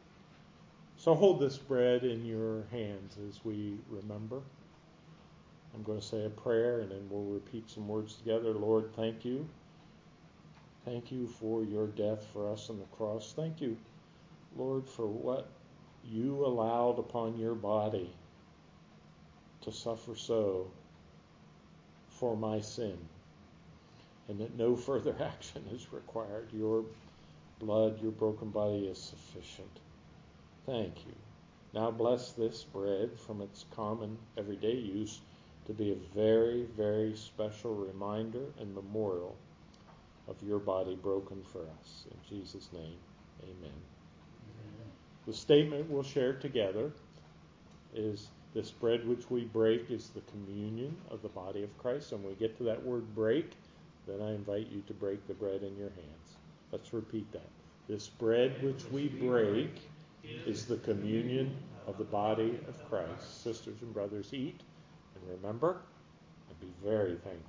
So hold this bread in your hands as we remember. I'm going to say a prayer and then we'll repeat some words together. Lord, thank you. Thank you for your death for us on the cross. Thank you, Lord, for what you allowed upon your body to suffer so for my sin, and that no further action is required. Your blood, your broken body is sufficient. Thank you. Now bless this bread from its common everyday use to be a very, very special reminder and memorial of your body broken for us. In Jesus' name, amen. Amen. The statement we'll share together is, this bread which we break is the communion of the body of Christ. And when we get to that word break, then I invite you to break the bread in your hands. Let's repeat that. This bread which we break is the communion of the body of Christ. Sisters and brothers, eat and remember and be very thankful.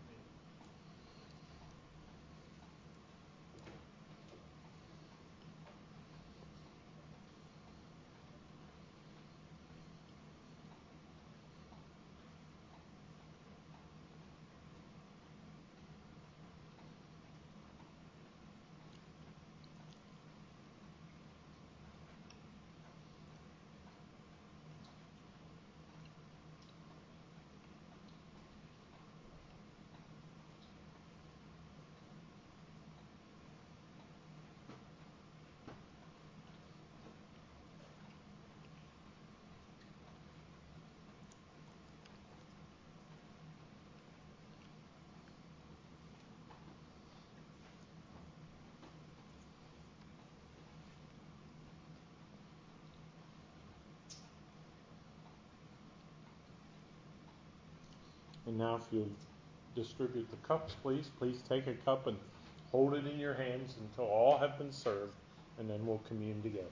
And now if you'll distribute the cups, please, please take a cup and hold it in your hands until all have been served, and then we'll commune together.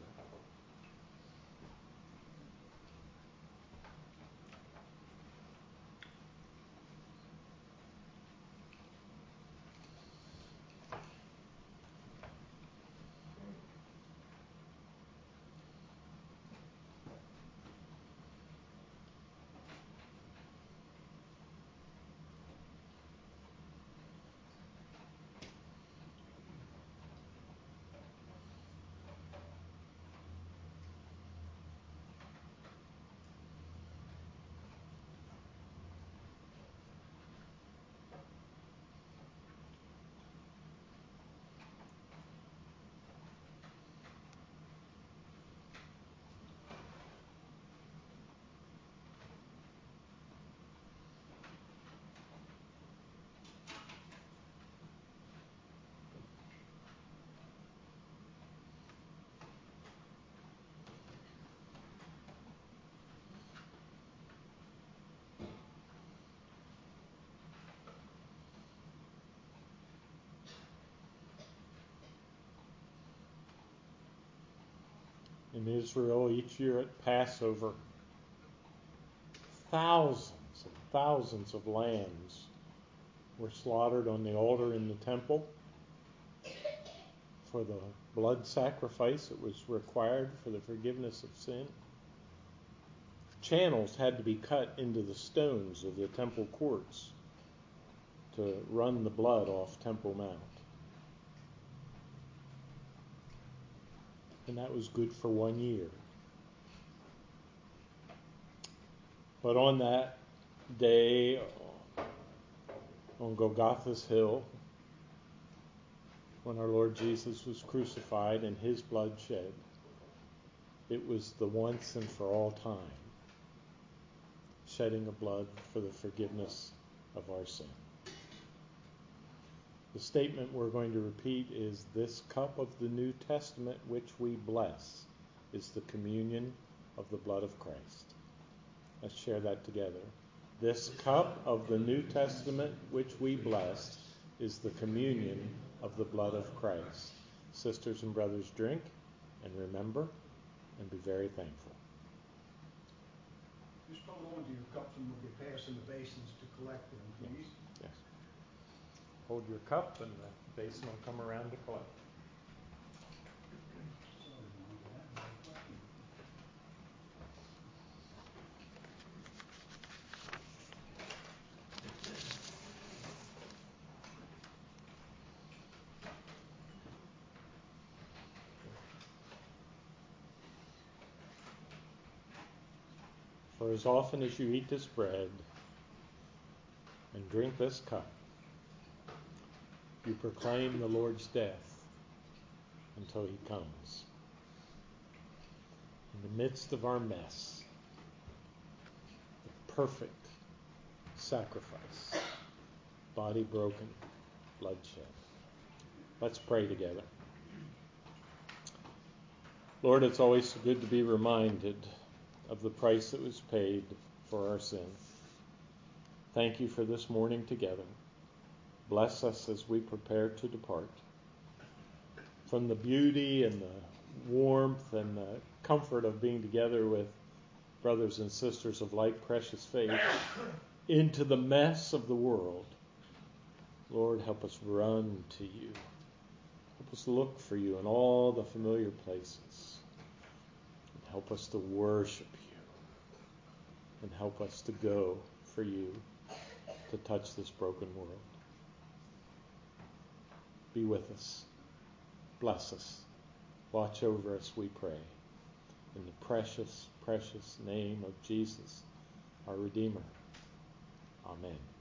In Israel, each year at Passover, thousands and thousands of lambs were slaughtered on the altar in the temple for the blood sacrifice that was required for the forgiveness of sin. Channels had to be cut into the stones of the temple courts to run the blood off Temple Mount. And that was good for one year. But on that day, on Golgotha's hill, when our Lord Jesus was crucified and his blood shed, it was the once and for all time shedding of blood for the forgiveness of our sin. The statement we're going to repeat is, this cup of the New Testament which we bless is the communion of the blood of Christ. Let's share that together. This cup of the New Testament which we bless is the communion of the blood of Christ. Sisters and brothers, drink and remember and be very thankful. Just hold on to your cups and we'll be passing the basins to collect them, please. Yes. Hold your cup and the basin will come around to collect. For as often as you eat this bread and drink this cup, you proclaim the Lord's death until he comes. In the midst of our mess, the perfect sacrifice, body broken, blood shed. Let's pray together. Lord, it's always good to be reminded of the price that was paid for our sin. Thank you for this morning together. Bless us as we prepare to depart. From the beauty and the warmth and the comfort of being together with brothers and sisters of like precious faith into the mess of the world, Lord, help us run to you. Help us look for you in all the familiar places. And help us to worship you. And help us to go for you to touch this broken world. Be with us. Bless us. Watch over us, we pray. In the precious, precious name of Jesus, our Redeemer. Amen.